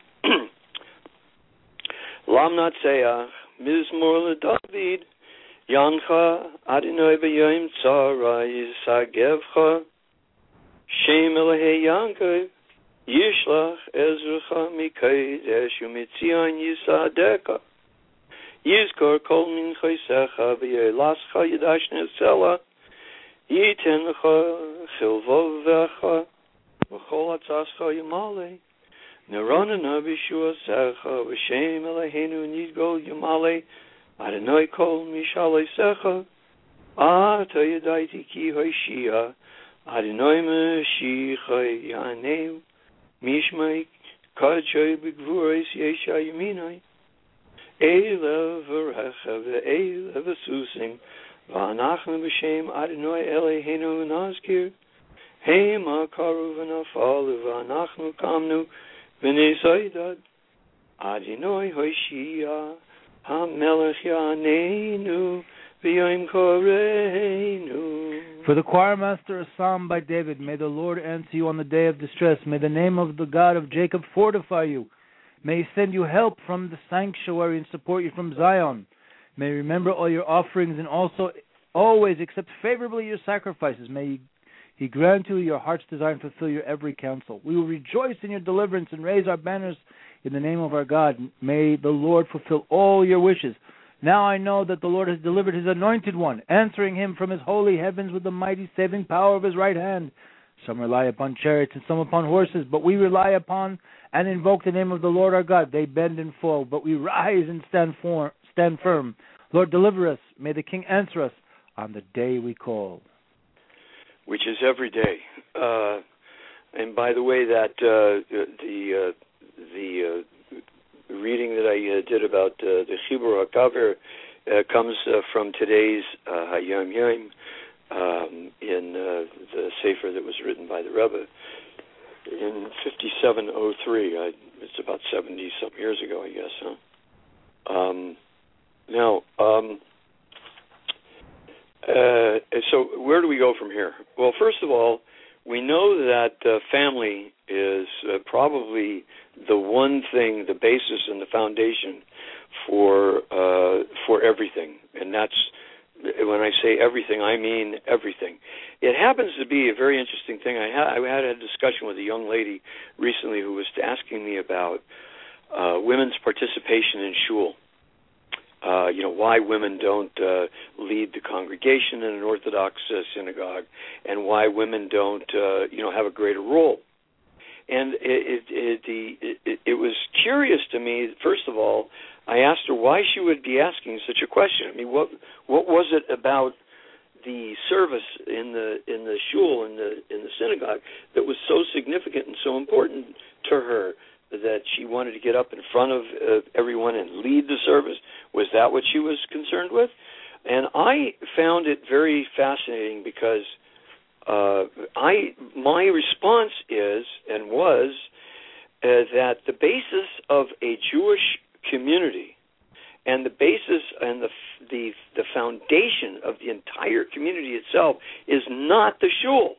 Lam Natseach, Mizmor LeDavid, Yancha, Adonai B'Yom Tzara, Yisagevcha, Shem Elahei Yankov, Yishlach Ezracha Mikodesh Umitzion Yisadeka, Yizkor Kol Minchaisecha V'Yelascha Yidash Netzela, Yitencha Chilvov Vecha, V'Chol Atzascha Yamale, Neronana B'Shua Secha, V'Shem Eloheinu Nidgol Yamale, Adonai Kol Mishalei Secha, Ata Yadaiti Ki Hoshia, Adonai Mashiach Yaneu, Mishmai Kadshay B'Gvurais Yesha Yaminai, Eila V'Recha V'Eila V'Susim, V'Anachnu B'Shem Adonai Eloheinu Nazkir, Hema Karu V'Nafalu V'Anachnu Kamnu V'Nei Zaydad, Adonai Hoshia, HaMelech Yaneinu, V'Yom Koreinu. For the choir master, a psalm by David. May the Lord answer you on the day of distress. May the name of the God of Jacob fortify you. May he send you help from the sanctuary and support you from Zion. May he remember all your offerings and also always accept favorably your sacrifices. May he grant you your heart's desire and fulfill your every counsel. We will rejoice in your deliverance and raise our banners in the name of our God. May the Lord fulfill all your wishes. Now I know that the Lord has delivered his anointed one, answering him from his holy heavens with the mighty saving power of his right hand. Some rely upon chariots and some upon horses, but we rely upon and invoke the name of the Lord our God. They bend and fall, but we rise and stand firm. Lord, deliver us. May the King answer us on the day we call. Which is every day. And by the way, that the reading that I did about the Chibur HaKaver comes from today's Hayom Yom in the Sefer that was written by the Rebbe in 5703. It's about 70-some years ago, I guess. So where do we go from here? Well, first of all, we know that family is probably the one thing, the basis and the foundation for everything, and that's, when I say everything, I mean everything. It happens to be a very interesting thing. I had a discussion with a young lady recently who was asking me about women's participation in shul. Why women don't lead the congregation in an Orthodox synagogue, and why women don't, have a greater role. And it was curious to me. First of all, I asked her why she would be asking such a question. I mean, what was it about the service in the shul, in the synagogue, that was so significant and so important to her that she wanted to get up in front of everyone and lead the service? Was that what she was concerned with? And I found it very fascinating because my response is and was that the basis of a Jewish community and the basis and the foundation of the entire community itself is not the shul.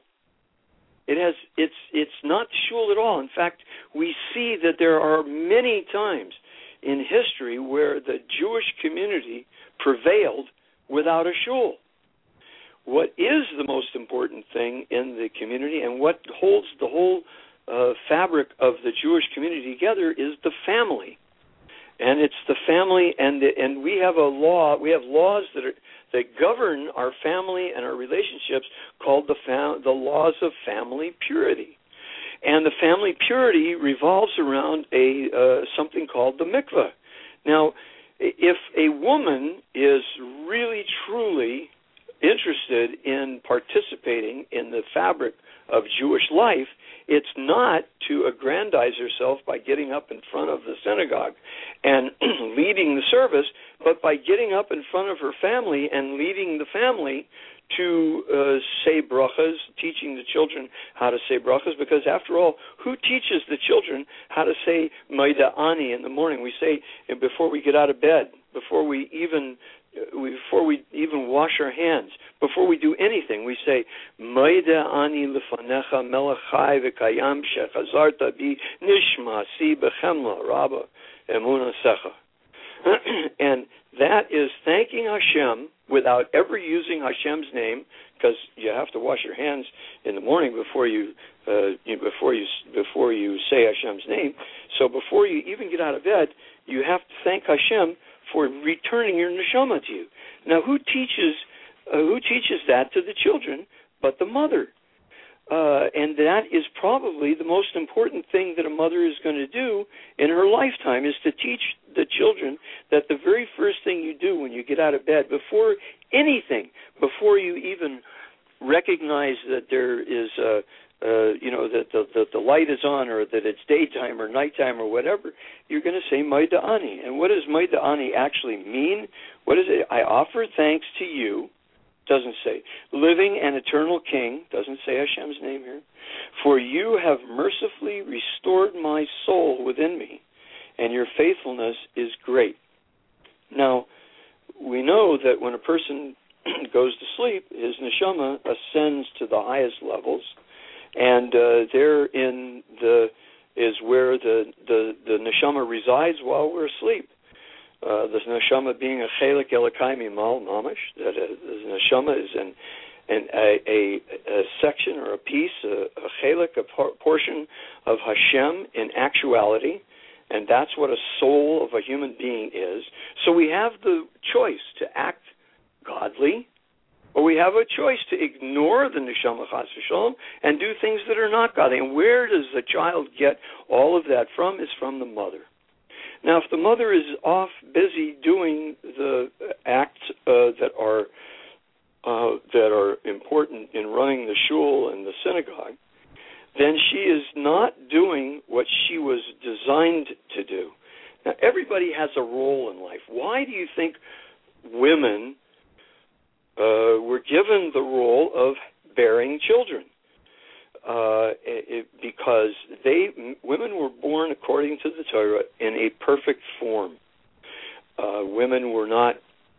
It's not the shul at all. In fact, we see that there are many times in history where the Jewish community prevailed without a shul. What is the most important thing in the community and what holds the whole fabric of the Jewish community together is the family. And it's the family, and we have a law. We have laws that govern our family and our relationships called the laws of family purity. And the family purity revolves around something called the mikveh. Now, if a woman is really truly interested in participating in the fabric of Jewish life, it's not to aggrandize herself by getting up in front of the synagogue and leading the service, but by getting up in front of her family and leading the family to say brachas, teaching the children how to say brachas, because after all, who teaches the children how to say Maida Ani in the morning? We say before we get out of bed, before we even wash our hands, before we do anything, we say Maida Ani lefanecha melech chai v'kayam shechazarta bi nishma si bechemla rabba emuna secha. And that is thanking Hashem without ever using Hashem's name, because you have to wash your hands in the morning before you say Hashem's name. So before you even get out of bed, you have to thank Hashem for returning your neshama to you. Now, who teaches that to the children but the mother? And that is probably the most important thing that a mother is going to do in her lifetime, is to teach the children that the very first thing you do when you get out of bed, before anything, before you even recognize that there is that the light is on, or that it's daytime or nighttime or whatever, you're going to say Maida Ani. And what does Maida Ani actually mean? What is it? I offer thanks to you. Doesn't say living and eternal King. Doesn't say Hashem's name here. For you have mercifully restored my soul within me, and your faithfulness is great. Now, we know that when a person goes to sleep, his neshama ascends to the highest levels, and therein is where the neshama resides while we're asleep. The neshama being a chelik elokai mimal mamash, that the neshama is a section or a piece, a chelik, a portion of Hashem in actuality, and that's what a soul of a human being is. So we have the choice to act godly or we have a choice to ignore the neshama chas v'shalom and do things that are not godly. And where does the child get all of that from? Is from the mother. Now, if the mother is off busy doing the acts that are important in running the shul and the synagogue, then she is not doing what she was designed to do. Now, everybody has a role in life. Why do you think women were given the role of bearing children? Because women were born according to the Torah in a perfect form. Women were not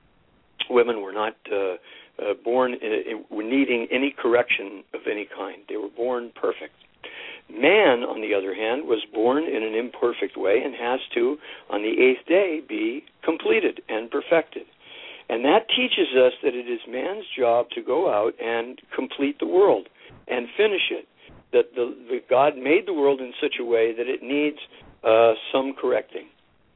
born needing any correction of any kind. They were born perfect. Man, on the other hand, was born in an imperfect way and has to, on the eighth day, be completed and perfected. And that teaches us that it is man's job to go out and complete the world and finish it. That the God made the world in such a way that it needs some correcting.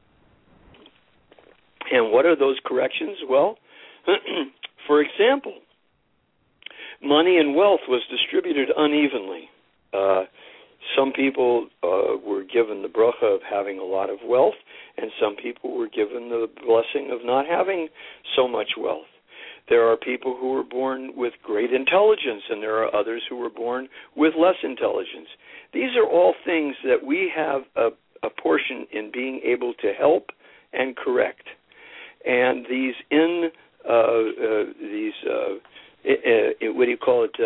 And what are those corrections? Well, for example, money and wealth was distributed unevenly. Some people were given the bracha of having a lot of wealth, and some people were given the blessing of not having so much wealth. There are people who were born with great intelligence, and there are others who were born with less intelligence. These are all things that we have a portion in being able to help and correct. And these what do you call it?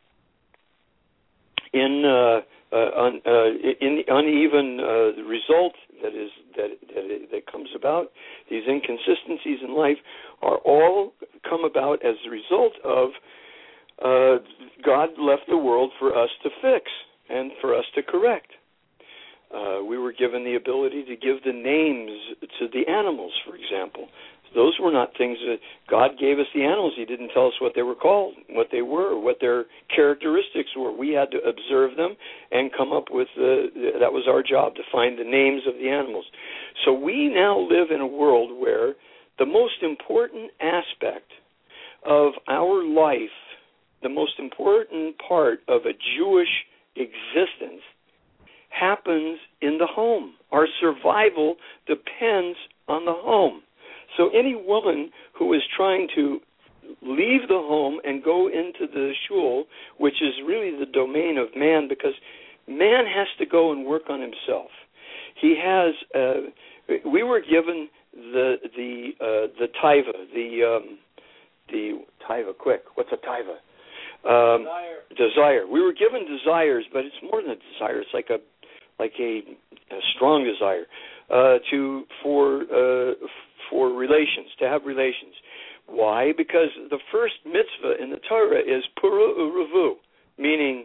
In the uneven result that comes about, these inconsistencies in life are all come about as a result of God left the world for us to fix and for us to correct. We were given the ability to give the names to the animals, for example. Those were not things that God gave us the animals. He didn't tell us what they were called, what they were, what their characteristics were. We had to observe them and come up with that was our job, to find the names of the animals. So we now live in a world where the most important aspect of our life, the most important part of a Jewish existence, happens in the home. Our survival depends on the home. So any woman who is trying to leave the home and go into the shul, which is really the domain of man, because man has to go and work on himself. He has. We were given the taiva, the taiva. Quick, what's a taiva? Desire. We were given desires, but it's more than a desire. It's like a strong desire for relations, to have relations. Why? Because the first mitzvah in the Torah is puru u'revu, meaning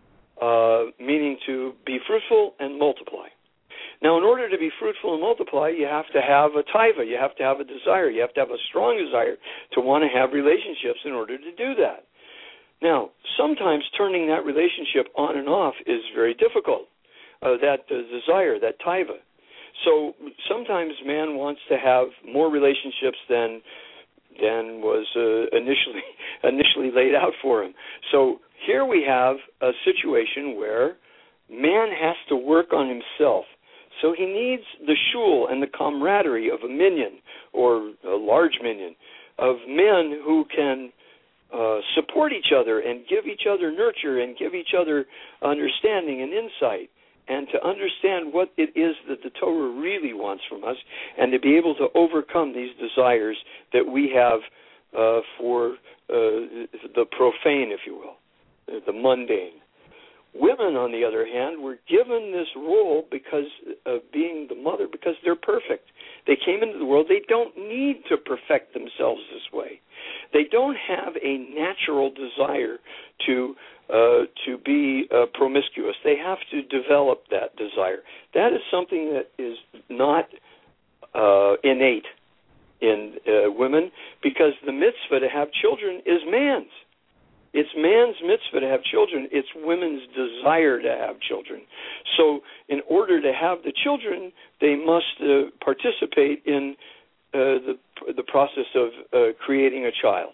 to be fruitful and multiply. Now, in order to be fruitful and multiply, you have to have a taiva, you have to have a desire, you have to have a strong desire to want to have relationships in order to do that. Now, sometimes turning that relationship on and off is very difficult, that desire, that taiva. So sometimes man wants to have more relationships than was initially laid out for him. So here we have a situation where man has to work on himself. So he needs the shul and the camaraderie of a minyan, or a large minyan, of men who can support each other and give each other nurture and give each other understanding and insight, and to understand what it is that the Torah really wants from us, and to be able to overcome these desires that we have for the profane, if you will, the mundane. Women, on the other hand, were given this role because of being the mother, because they're perfect. They came into the world. They don't need to perfect themselves this way. They don't have a natural desire to be promiscuous. They have to develop that desire. That is something that is not innate in women, because the mitzvah to have children is man's. It's man's mitzvah to have children. It's women's desire to have children. So in order to have the children, they must participate in the process of creating a child.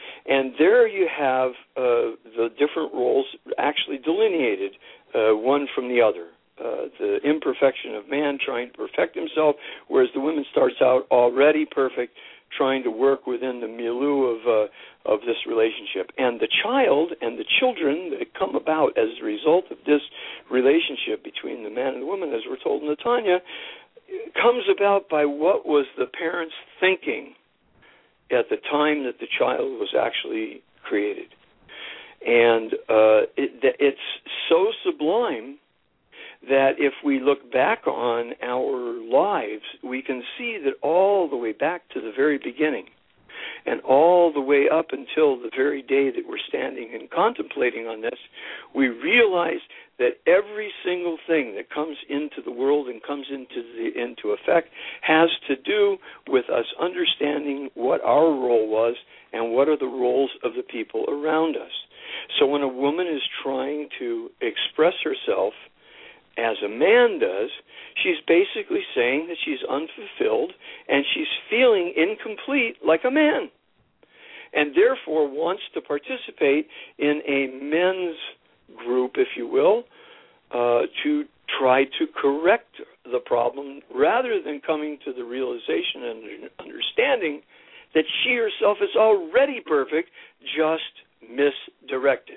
And there you have the different roles actually delineated, one from the other. The imperfection of man trying to perfect himself, whereas the woman starts out already perfect, trying to work within the milieu of this relationship. And the child and the children that come about as a result of this relationship between the man and the woman, as we're told in the Tanya, comes about by what was the parents thinking at the time that the child was actually created. And it's so sublime that if we look back on our lives, we can see that all the way back to the very beginning and all the way up until the very day that we're standing and contemplating on this, we realize that every single thing that comes into the world and comes into effect has to do with us understanding what our role was and what are the roles of the people around us. So when a woman is trying to express herself as a man does, she's basically saying that she's unfulfilled and she's feeling incomplete like a man, and therefore wants to participate in a men's group, if you will, to try to correct the problem rather than coming to the realization and understanding that she herself is already perfect, just misdirected.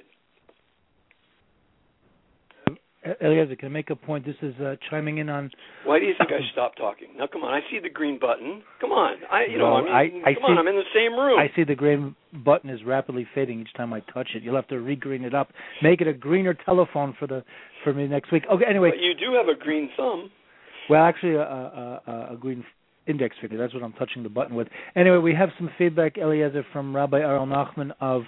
Eliezer, can I make a point? This is chiming in on... Why do you think I stopped talking? Now, come on. I see the green button. Come on. I'm in the same room. I see the green button is rapidly fading each time I touch it. You'll have to re-green it up. Make it a greener telephone for me next week. Okay, anyway. But you do have a green thumb. Well, actually, a green index finger. That's what I'm touching the button with. Anyway, we have some feedback, Eliezer, from Rabbi Ariel Nachman of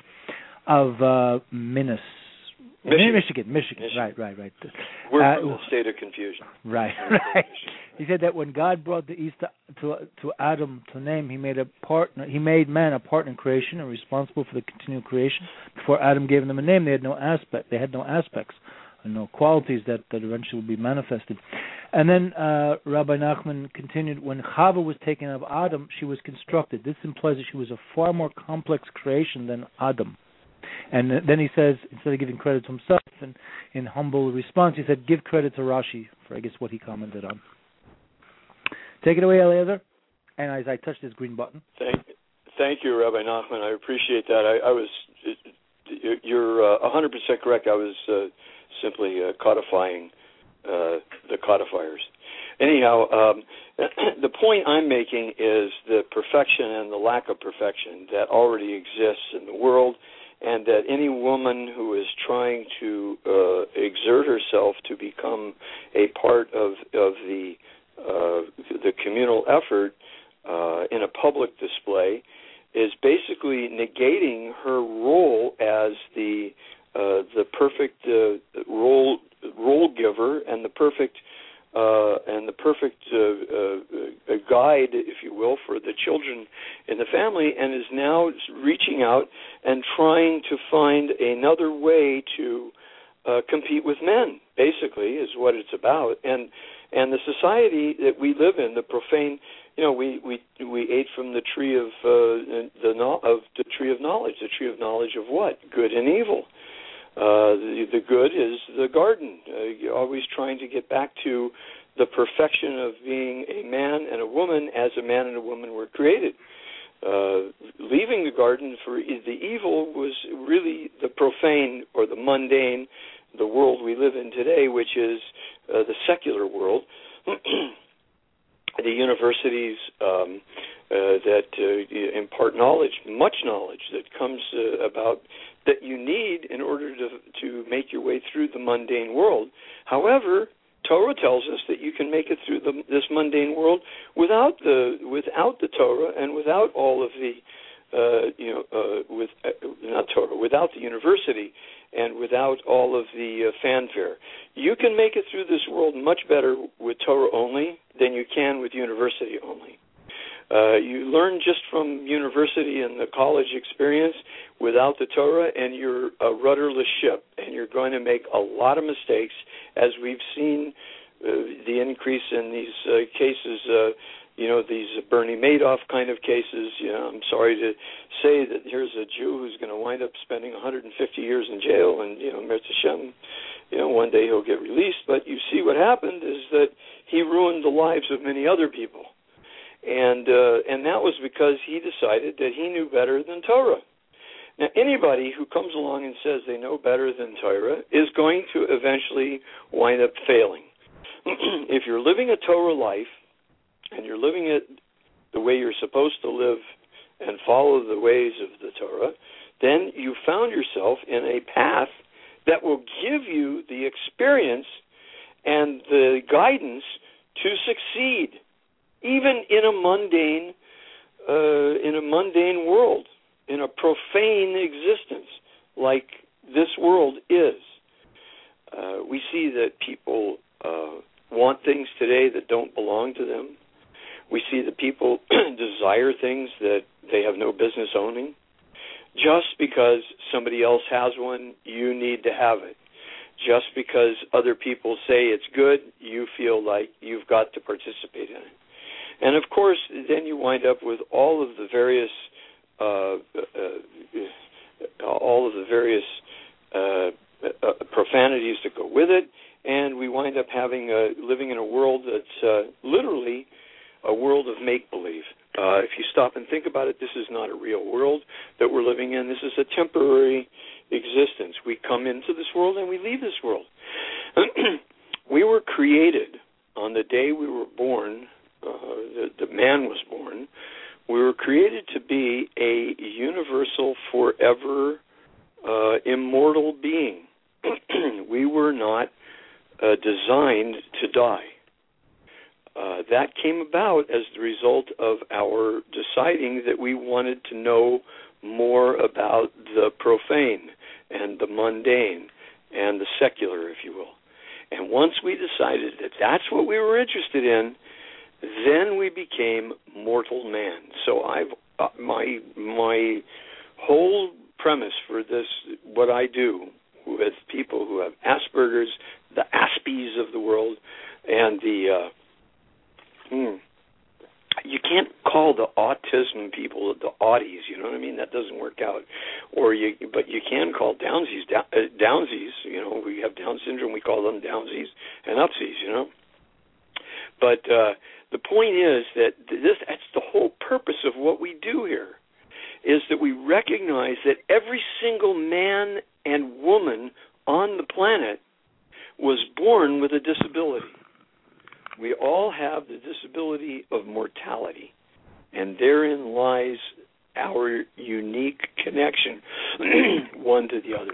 Michigan. Right. We're from the state of confusion. Right. He said that when God brought the east to Adam to name, He made man a partner in creation and responsible for the continual creation. Before Adam gave them a name, they had no aspects and no qualities that eventually would be manifested. And then Rabbi Nachman continued, when Chava was taken of Adam, she was constructed. This implies that she was a far more complex creation than Adam. And then he says, instead of giving credit to himself, and in humble response, he said, give credit to Rashi for, I guess, what he commented on. Take it away, Eliezer. And as I touch this green button. Thank you, Rabbi Nachman. I appreciate that. You're 100% correct. I was simply codifying the codifiers. Anyhow, the point I'm making is the perfection and the lack of perfection that already exists in the world, and that any woman who is trying to exert herself to become a part of the communal effort in a public display is basically negating her role as the perfect role giver and the perfect guide, if you will, for the children in the family, and is now reaching out and trying to find another way to compete with men, basically, is what it's about. And the society that we live in, the profane, we ate from the tree of the tree of knowledge. The tree of knowledge of what? Good and evil. The good is the garden. You're always trying to get back to the perfection of being a man and a woman as a man and a woman were created. Leaving the garden for the evil was really the profane or the mundane, the world we live in today, which is the secular world. The universities that impart knowledge, much knowledge that comes about that you need in order to make your way through the mundane world. However, Torah tells us that you can make it through this mundane world without the Torah and without all of the without the university and without all of the fanfare. You can make it through this world much better with Torah only than you can with university only. You learn just from university and the college experience without the Torah, and you're a rudderless ship, and you're going to make a lot of mistakes, as we've seen the increase in these cases, these Bernie Madoff kind of cases. I'm sorry to say that here's a Jew who's going to wind up spending 150 years in jail, and Mirz Hashem, one day he'll get released. But you see, what happened is that he ruined the lives of many other people, and that was because he decided that he knew better than Torah. Now, anybody who comes along and says they know better than Torah is going to eventually wind up failing. If you're living a Torah life, and you're living it the way you're supposed to live and follow the ways of the Torah, then you found yourself in a path that will give you the experience and the guidance to succeed, even in a mundane world, in a profane existence like this world is. We see that people want things today that don't belong to them. We see that people desire things that they have no business owning. Just because somebody else has one, you need to have it. Just because other people say it's good, you feel like you've got to participate in it. And of course, then you wind up with all of the various profanities that go with it, and we wind up living in a world that's literally a world of make-believe. If you stop and think about it, this is not a real world that we're living in. This is a temporary existence. We come into this world and we leave this world. We were created on the day we were born, the man was born. We were created to be a universal, forever, immortal being. We were not designed to die. That came about as the result of our deciding that we wanted to know more about the profane and the mundane and the secular, if you will. And once we decided that that's what we were interested in, then we became mortal man. So my whole premise for this, what I do with people who have Asperger's, the Aspies of the world, and the you can't call the autism people the Audis, you know what I mean? That doesn't work out. But you can call Downsies Downsies. We have Down syndrome, we call them Downsies and Upsies, But the point is that that's the whole purpose of what we do here, is that we recognize that every single man and woman on the planet was born with a disability. We all have the disability of mortality, and therein lies our unique connection, one to the other.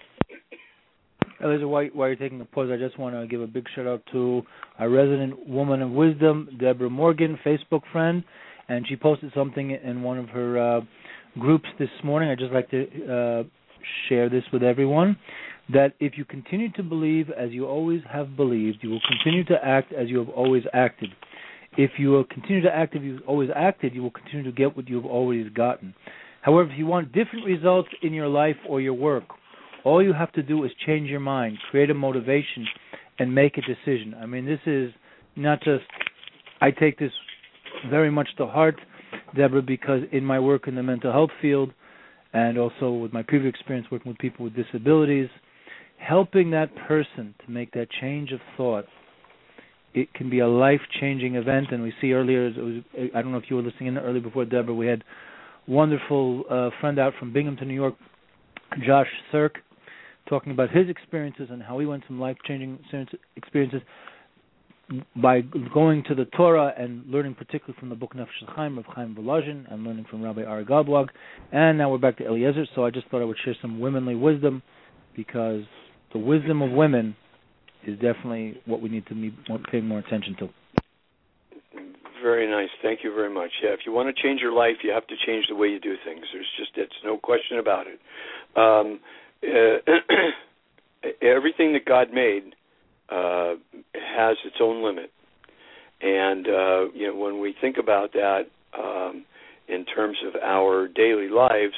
Eliezer, while you're taking a pause, I just want to give a big shout-out to our resident woman of wisdom, Deborah Morgan, Facebook friend, and she posted something in one of her groups this morning. I'd just like to share this with everyone, that if you continue to believe as you always have believed, you will continue to act as you have always acted. If you will continue to act as you've always acted, you will continue to get what you have always gotten. However, if you want different results in your life or your work, all you have to do is change your mind, create a motivation, and make a decision. I mean, this is not just, I take this very much to heart, Deborah, because in my work in the mental health field, and also with my previous experience working with people with disabilities, helping that person to make that change of thought, it can be a life-changing event. And we see earlier, I don't know if you were listening in earlier before, Deborah, we had a wonderful friend out from Binghamton, New York, Josh Sirk, talking about his experiences and how he went from life-changing experiences by going to the Torah and learning particularly from the book Nefesh Chaim of Chaim Volozhin and learning from Rabbi Ari Goldwag. And now we're back to Eliezer, so I just thought I would share some womanly wisdom, because the wisdom of women is definitely what we need to be paying more attention to. Very nice. Thank you very much. Yeah, if you want to change your life, you have to change the way you do things. It's no question about it. Everything that God made has its own limit. And, when we think about that in terms of our daily lives,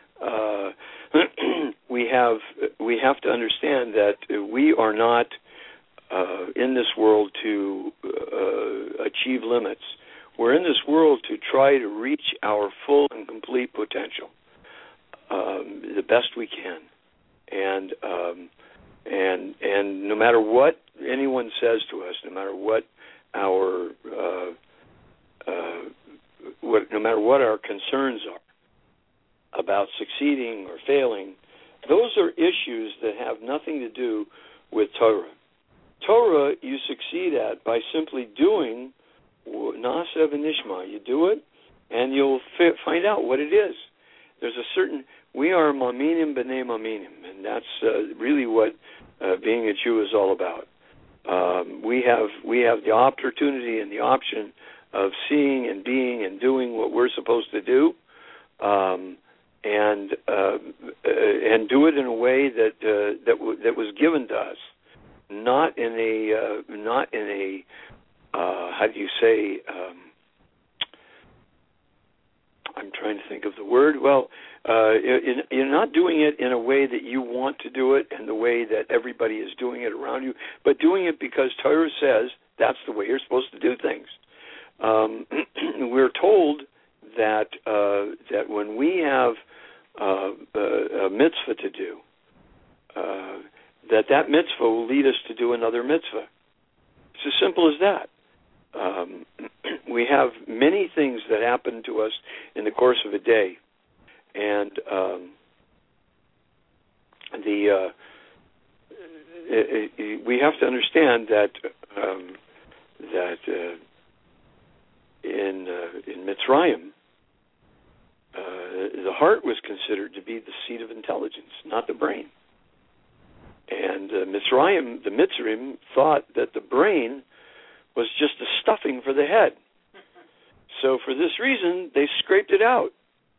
we have to understand that we are not in this world to achieve limits. We're in this world to try to reach our full and complete potential, the best we can, and no matter what anyone says to us, no matter what our no matter what our concerns are about succeeding or failing, those are issues that have nothing to do with Torah. Torah you succeed at by simply doing Na'aseh v'nishma. You do it, and you'll find out what it is. There's a certain, we are maminim b'nei maminim, and that's really what being a Jew is all about. We have the opportunity and the option of seeing and being and doing what we're supposed to do, and do it in a way that was given to us, not in a how do you say? I'm trying to think of the word. Well, you're not doing it in a way that you want to do it and the way that everybody is doing it around you, but doing it because Torah says that's the way you're supposed to do things. We're told that when we have a mitzvah to do, that mitzvah will lead us to do another mitzvah. It's as simple as that. We have many things that happen to us in the course of a day, and we have to understand that in Mitzrayim, the heart was considered to be the seat of intelligence, not the brain. And Mitzrayim, the Mitzrayim, thought that the brain was just a stuffing for the head. So for this reason, they scraped it out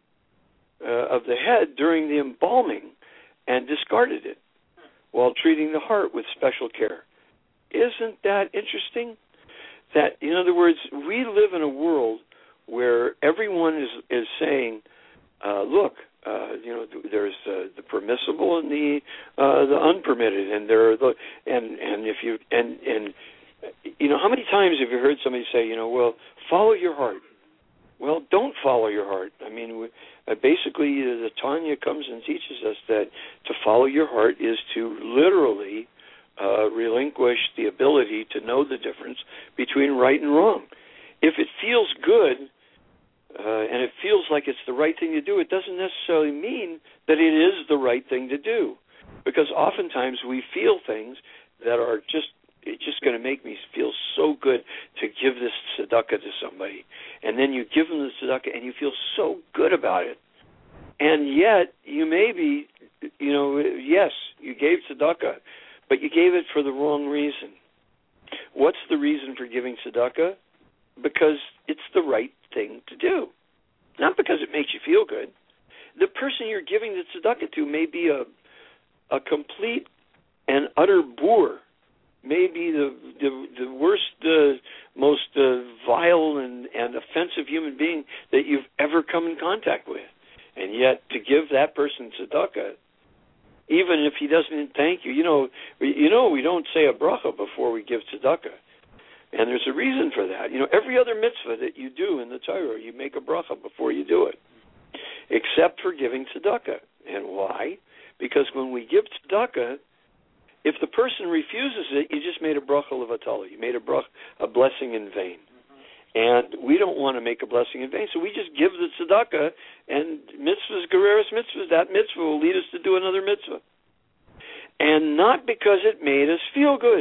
of the head during the embalming and discarded it while treating the heart with special care. Isn't that interesting? That, in other words, we live in a world where everyone is saying, look, there's the permissible and the unpermitted, and there are and if you and how many times have you heard somebody say, well, follow your heart? Well, don't follow your heart. I mean, basically, the Tanya comes and teaches us that to follow your heart is to literally relinquish the ability to know the difference between right and wrong. If it feels good and it feels like it's the right thing to do, it doesn't necessarily mean that it is the right thing to do, because oftentimes we feel things that are it's just going to make me feel so good to give this tzedakah to somebody. And then you give them the tzedakah and you feel so good about it. And yet, you may be, yes, you gave tzedakah, but you gave it for the wrong reason. What's the reason for giving tzedakah? Because it's the right thing to do, not because it makes you feel good. The person you're giving the tzedakah to may be a complete and utter boor, may be the worst, most vile and offensive human being that you've ever come in contact with. And yet, to give that person tzedakah, even if he doesn't thank you, we don't say a bracha before we give tzedakah. And there's a reason for that. Every other mitzvah that you do in the Torah, you make a bracha before you do it, except for giving tzedakah. And why? Because when we give tzedakah, if the person refuses it, you just made a bracha levatala. You made a blessing in vain. And we don't want to make a blessing in vain, so we just give the tzedakah, and mitzvahs, gereris mitzvahs, that mitzvah will lead us to do another mitzvah. And not because it made us feel good.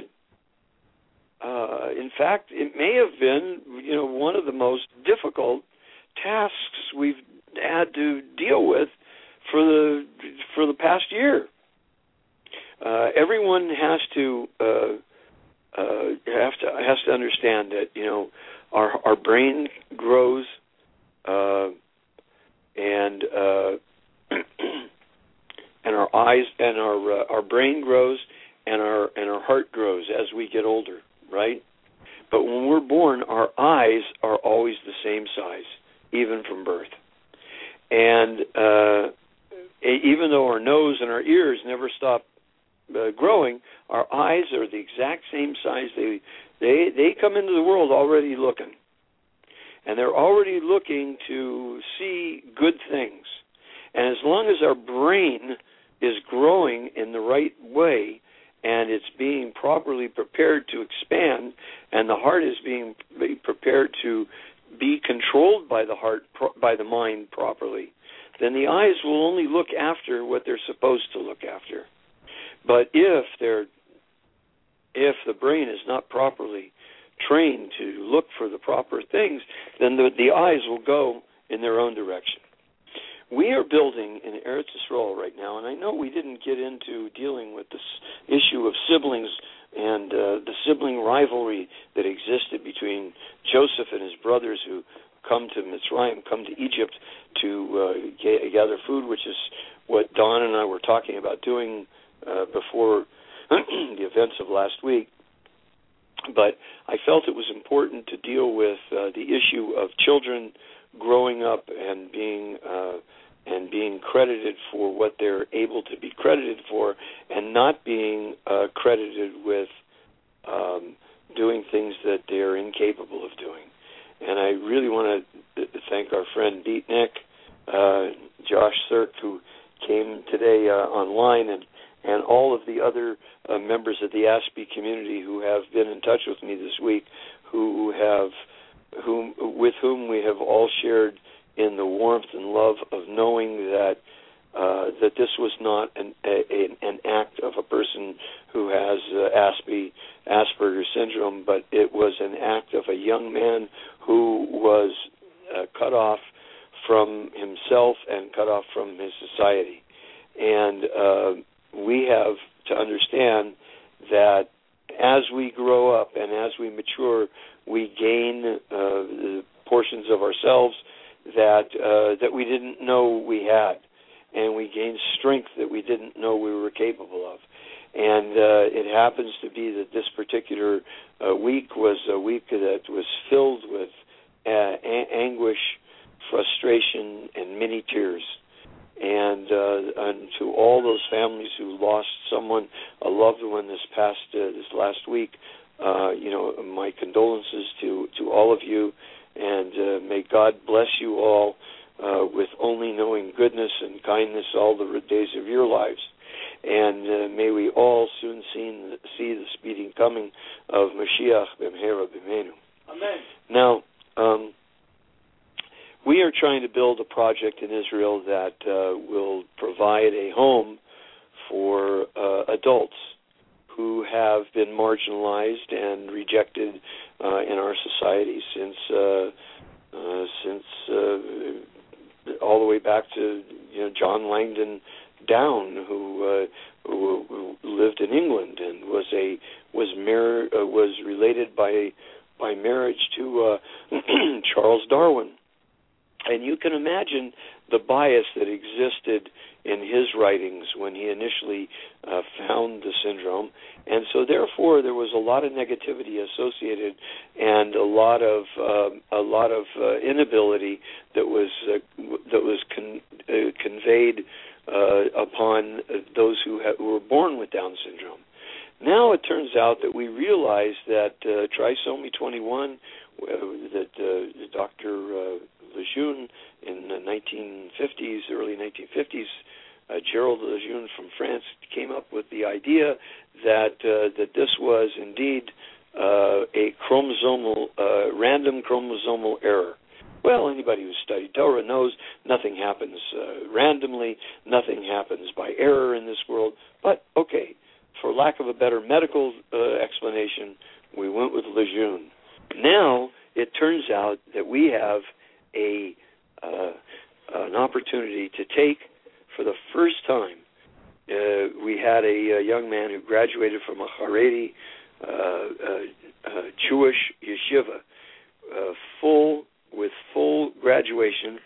In fact, it may have been, one of the most difficult tasks we've had to deal with for the past year. Everyone has to understand that our brain grows and our eyes and our brain grows and our heart grows as we get older, right? But when we're born, our eyes are always the same size, even from birth. And even though our nose and our ears never stop growing, our eyes are the exact same size. They come into the world already looking. and they're already looking to see good things. And as long as our brain is growing in the right way and it's being properly prepared to expand and the heart is being prepared to be controlled by the heart, by the mind properly, then the eyes will only look after what they're supposed to look after. But if the brain is not properly trained to look for the proper things, then the eyes will go in their own direction. We are building in Eretz Yisrael right now, and I know we didn't get into dealing with this issue of siblings and the sibling rivalry that existed between Joseph and his brothers who come to Mitzrayim, come to Egypt to gather food, which is what Don and I were talking about doing before the events of last week. But I felt it was important to deal with the issue of children growing up and being credited for what they're able to be credited for, and not being credited with doing things that they're incapable of doing. And I really want to thank our friend Beatnik, Josh Sirk, who came today online, and all of the other members of the ASPE community who have been in touch with me this week, with whom we have all shared in the warmth and love of knowing that this was not an act of a person who has Asperger's syndrome, but it was an act of a young man who was cut off from himself and cut off from his society. And we have to understand that as we grow up and as we mature, we gain portions of ourselves that we didn't know we had, and we gain strength that we didn't know we were capable of. And it happens to be that this particular week was a week that was filled with anguish, frustration, and many tears. And to all those families who lost someone, a loved one this last week, my condolences to all of you, and may God bless you all with only knowing goodness and kindness all the days of your lives. And may we all soon see the speeding coming of Mashiach b'mhera b'meinu. Amen. Now, we are trying to build a project in Israel that will provide a home for adults who have been marginalized and rejected in our society since all the way back to John Langdon Down, who lived in England and was related by marriage to Charles Darwin. And you can imagine the bias that existed in his writings when he initially found the syndrome, and so therefore there was a lot of negativity associated and a lot of inability that was conveyed upon those who were born with Down syndrome. Now it turns out that we realize that trisomy 21, that Dr. Lejeune in the 1950s, early 1950s, Gerald Lejeune from France came up with the idea that this was indeed a chromosomal, random chromosomal error. Well, anybody who's studied Torah knows nothing happens randomly, nothing happens by error in this world. But, okay, for lack of a better medical explanation, we went with Lejeune. Now, it turns out that we have an opportunity to take, for the first time, we had a young man who graduated from a Haredi Jewish yeshiva, with full graduation,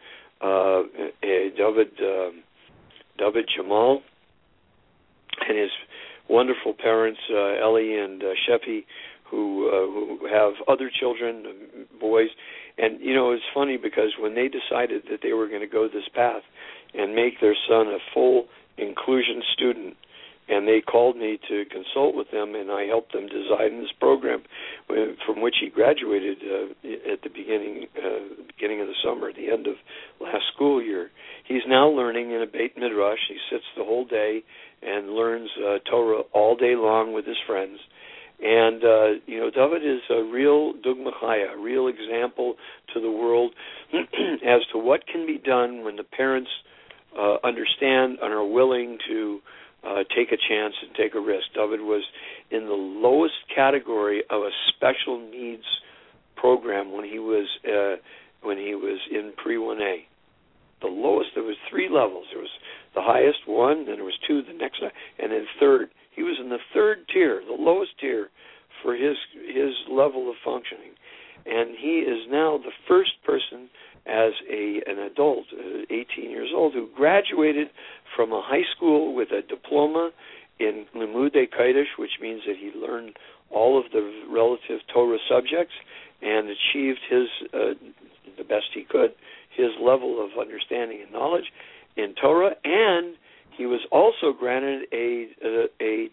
David Jamal, and his wonderful parents, Ellie and Shepi, who have other children, boys. And, it's funny because when they decided that they were going to go this path and make their son a full inclusion student And they called me to consult with them, and I helped them design this program, from which he graduated at the beginning of the summer, at the end of last school year. He's now learning in a Beit Midrash. He sits the whole day and learns Torah all day long with his friends. And, David is a real Dugma Chaya, a real example to the world as to what can be done when the parents understand and are willing to take a chance and take a risk. David was in the lowest category of a special needs program when he was in pre-1A. The lowest, there was 3 levels. There was the highest one, then there was 2, the next, and then third. He was in the 3rd tier, the lowest tier for his level of functioning. And he is now the first person as an adult, 18 years old, who graduated from a high school with a diploma in Limudei Kodesh, which means that he learned all of the relative Torah subjects and achieved the best he could, his level of understanding and knowledge in Torah, and he was also granted a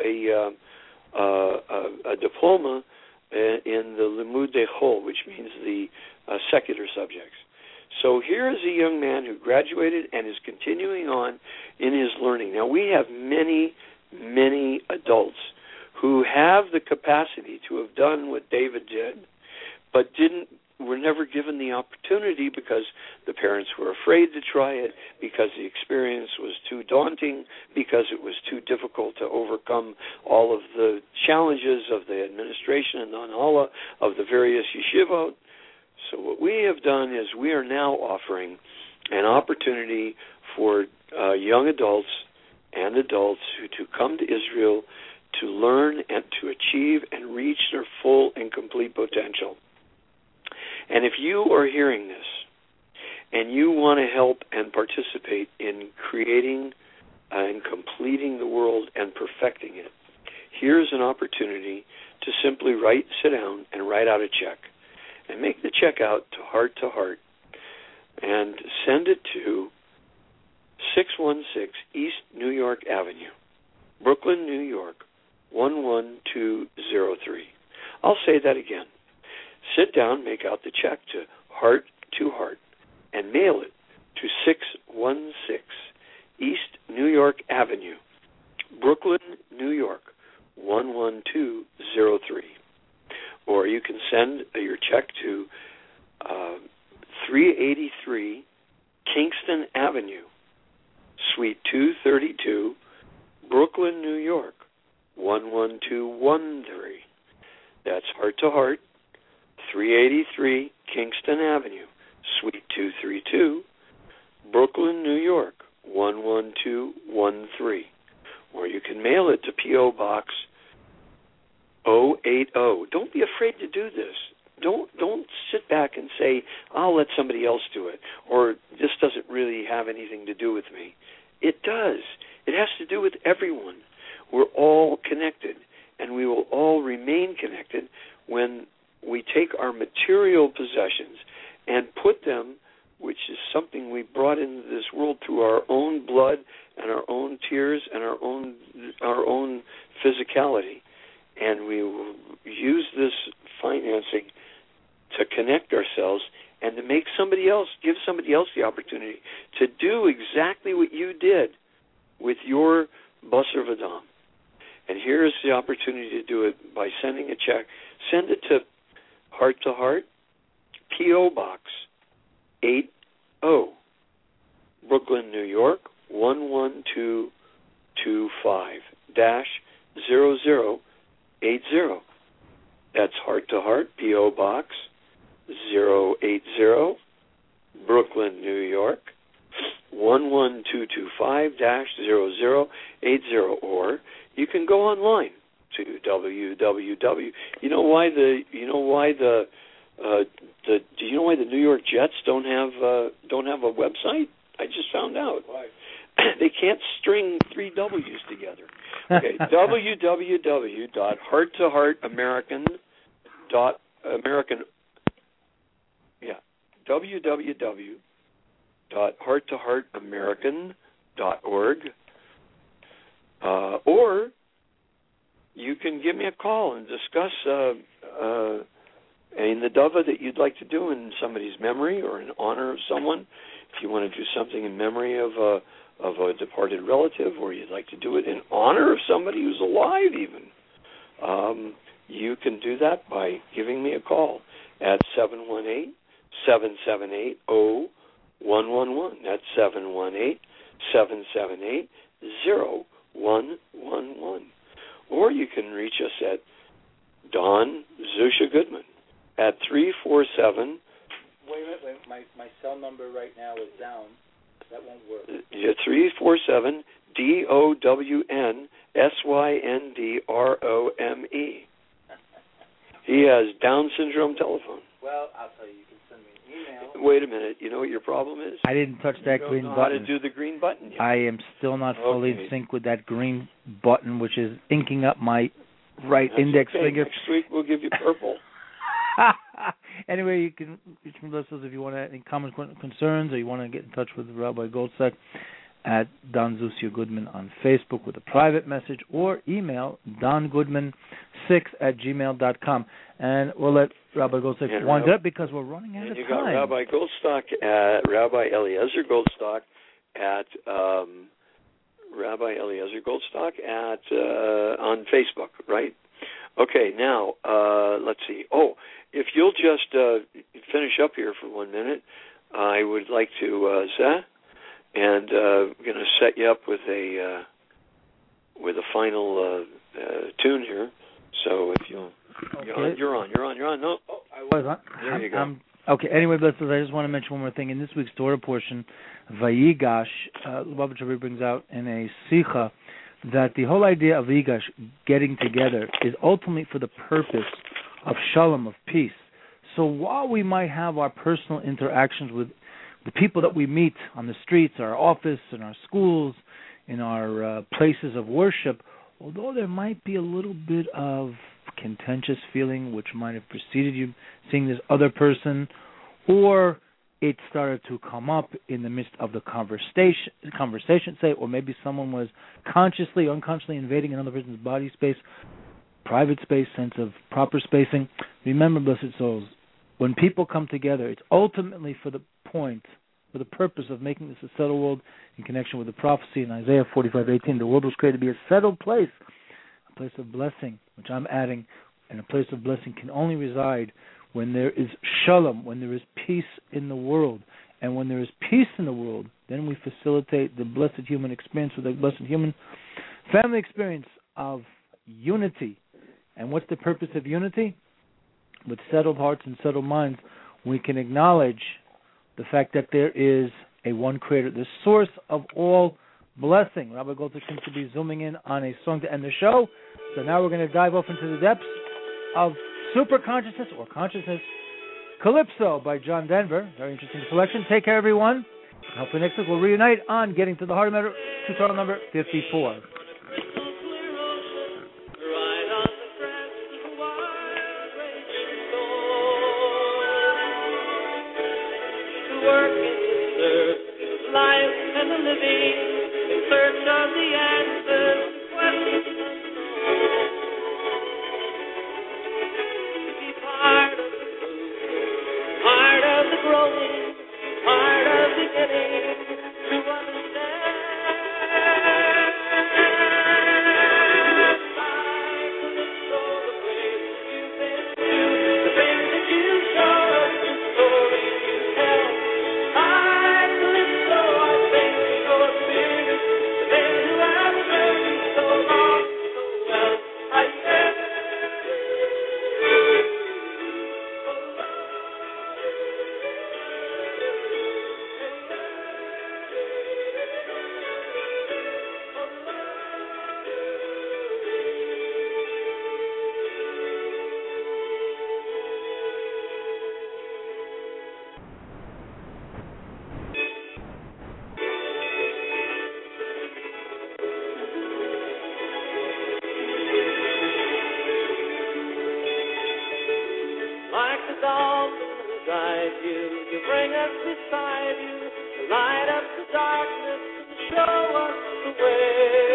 diploma in the Limudei Chol, which means the secular subjects. So here is a young man who graduated and is continuing on in his learning. Now, we have many, many adults who have the capacity to have done what David did, but were never given the opportunity because the parents were afraid to try it, because the experience was too daunting, because it was too difficult to overcome all of the challenges of the administration and Nanhala of the various yeshivot. So what we have done is we are now offering an opportunity for young adults and adults to come to Israel to learn and to achieve and reach their full and complete potential. And if you are hearing this and you want to help and participate in creating and completing the world and perfecting it, here's an opportunity to simply sit down and write out a check. And make the check out to Heart and send it to 616 East New York Avenue, Brooklyn, New York, 11203. I'll say that again. Sit down, make out the check to Heart, and mail it to 616 East New York Avenue, Brooklyn, New York, 11203. Or you can send your check to 383 Kingston Avenue, Suite 232, Brooklyn, New York, 11213. That's Heart, 383 Kingston Avenue, Suite 232, Brooklyn, New York, 11213. Or you can mail it to P.O. Box 080. Don't be afraid to do this. Don't sit back and say, I'll let somebody else do it, or this doesn't really have anything to do with me. It does. It has to do with everyone. We're all connected, and we will all remain connected when we take our material possessions and put them, which is something we brought into this world through our own blood and our own tears and our own physicality, and we will use this financing to connect ourselves and to make give somebody else the opportunity to do exactly what you did with your Basar V'Dam. And here's the opportunity to do it by sending a check. Send it to Heart, P.O. Box 80, Brooklyn, New York, 11225-0080. That's Heart, P.O. Box 080, Brooklyn, New York, 11225-0080. Or you can go online to www. Do you know why the New York Jets don't have a website? I just found out. Why? They can't string 3 W's together. Okay, www.hearttoheartamerican.org. Or you can give me a call and discuss in the dava that you'd like to do in somebody's memory or in honor of someone. If you want to do something in memory of a departed relative, or you'd like to do it in honor of somebody who's alive even, you can do that by giving me a call at 718-778-0111. That's 718-778-0111. Or you can reach us at Don Zusha Goodman at 347. Wait. My cell number right now is down. That won't work. Yeah, 347 DOWNSYNDROME. He has Down syndrome telephone. Well, I'll tell you. You can send me an email. Wait a minute. You know what your problem is? I didn't touch that green You don't know button. how to do the green button yet. I am still not fully in sync with that green button, which is inking up my right index finger. Next week we'll give you purple. Anyway, you can reach me, listeners, if you want any comments, concerns, or you want to get in touch with Rabbi Goldstock at Don Zusha Goodman on Facebook with a private message, or email dongoodman6@gmail.com. And we'll let Rabbi Goldstock wind up because we're running out of time. You got Rabbi Goldstock at Rabbi Eliezer Goldstock at on Facebook, right? Okay, now let's see. Oh, if you'll just finish up here for 1 minute, I would like to and we're going to set you up with a final tune here. So if you'll, you're on. No, I was on. There you go. Okay. Anyway, listeners, I just want to mention one more thing. In this week's Torah portion, Vayigash, Lubavitch Rebbe brings out in a Sikha that the whole idea of Vayigash, getting together, is ultimately for the purpose of shalom, of peace. So while we might have our personal interactions with the people that we meet on the streets, our office, in our schools, in our places of worship, although there might be a little bit of contentious feeling which might have preceded you seeing this other person, or it started to come up in the midst of the conversation, say, or maybe someone was consciously, unconsciously invading another person's body space, private space, sense of proper spacing. Remember, blessed souls, when people come together, it's ultimately for the purpose of making this a settled world in connection with the prophecy in Isaiah 45:18. The world was created to be a settled place, a place of blessing, which I'm adding, and a place of blessing can only reside when there is shalom, when there is peace in the world. And when there is peace in the world, then we facilitate the blessed human experience with the blessed human family experience of unity. And what's the purpose of unity? With settled hearts and settled minds, we can acknowledge the fact that there is a one creator, the source of all blessing. Rabbi Goldstock seems to be zooming in on a song to end the show. So now we're going to dive off into the depths of super consciousness or consciousness. Calypso by John Denver. Very interesting selection. Take care, everyone. Hopefully next week we'll reunite on Getting to the Heart of Matter, tutorial number 54. Beside you, light up the darkness and show us the way.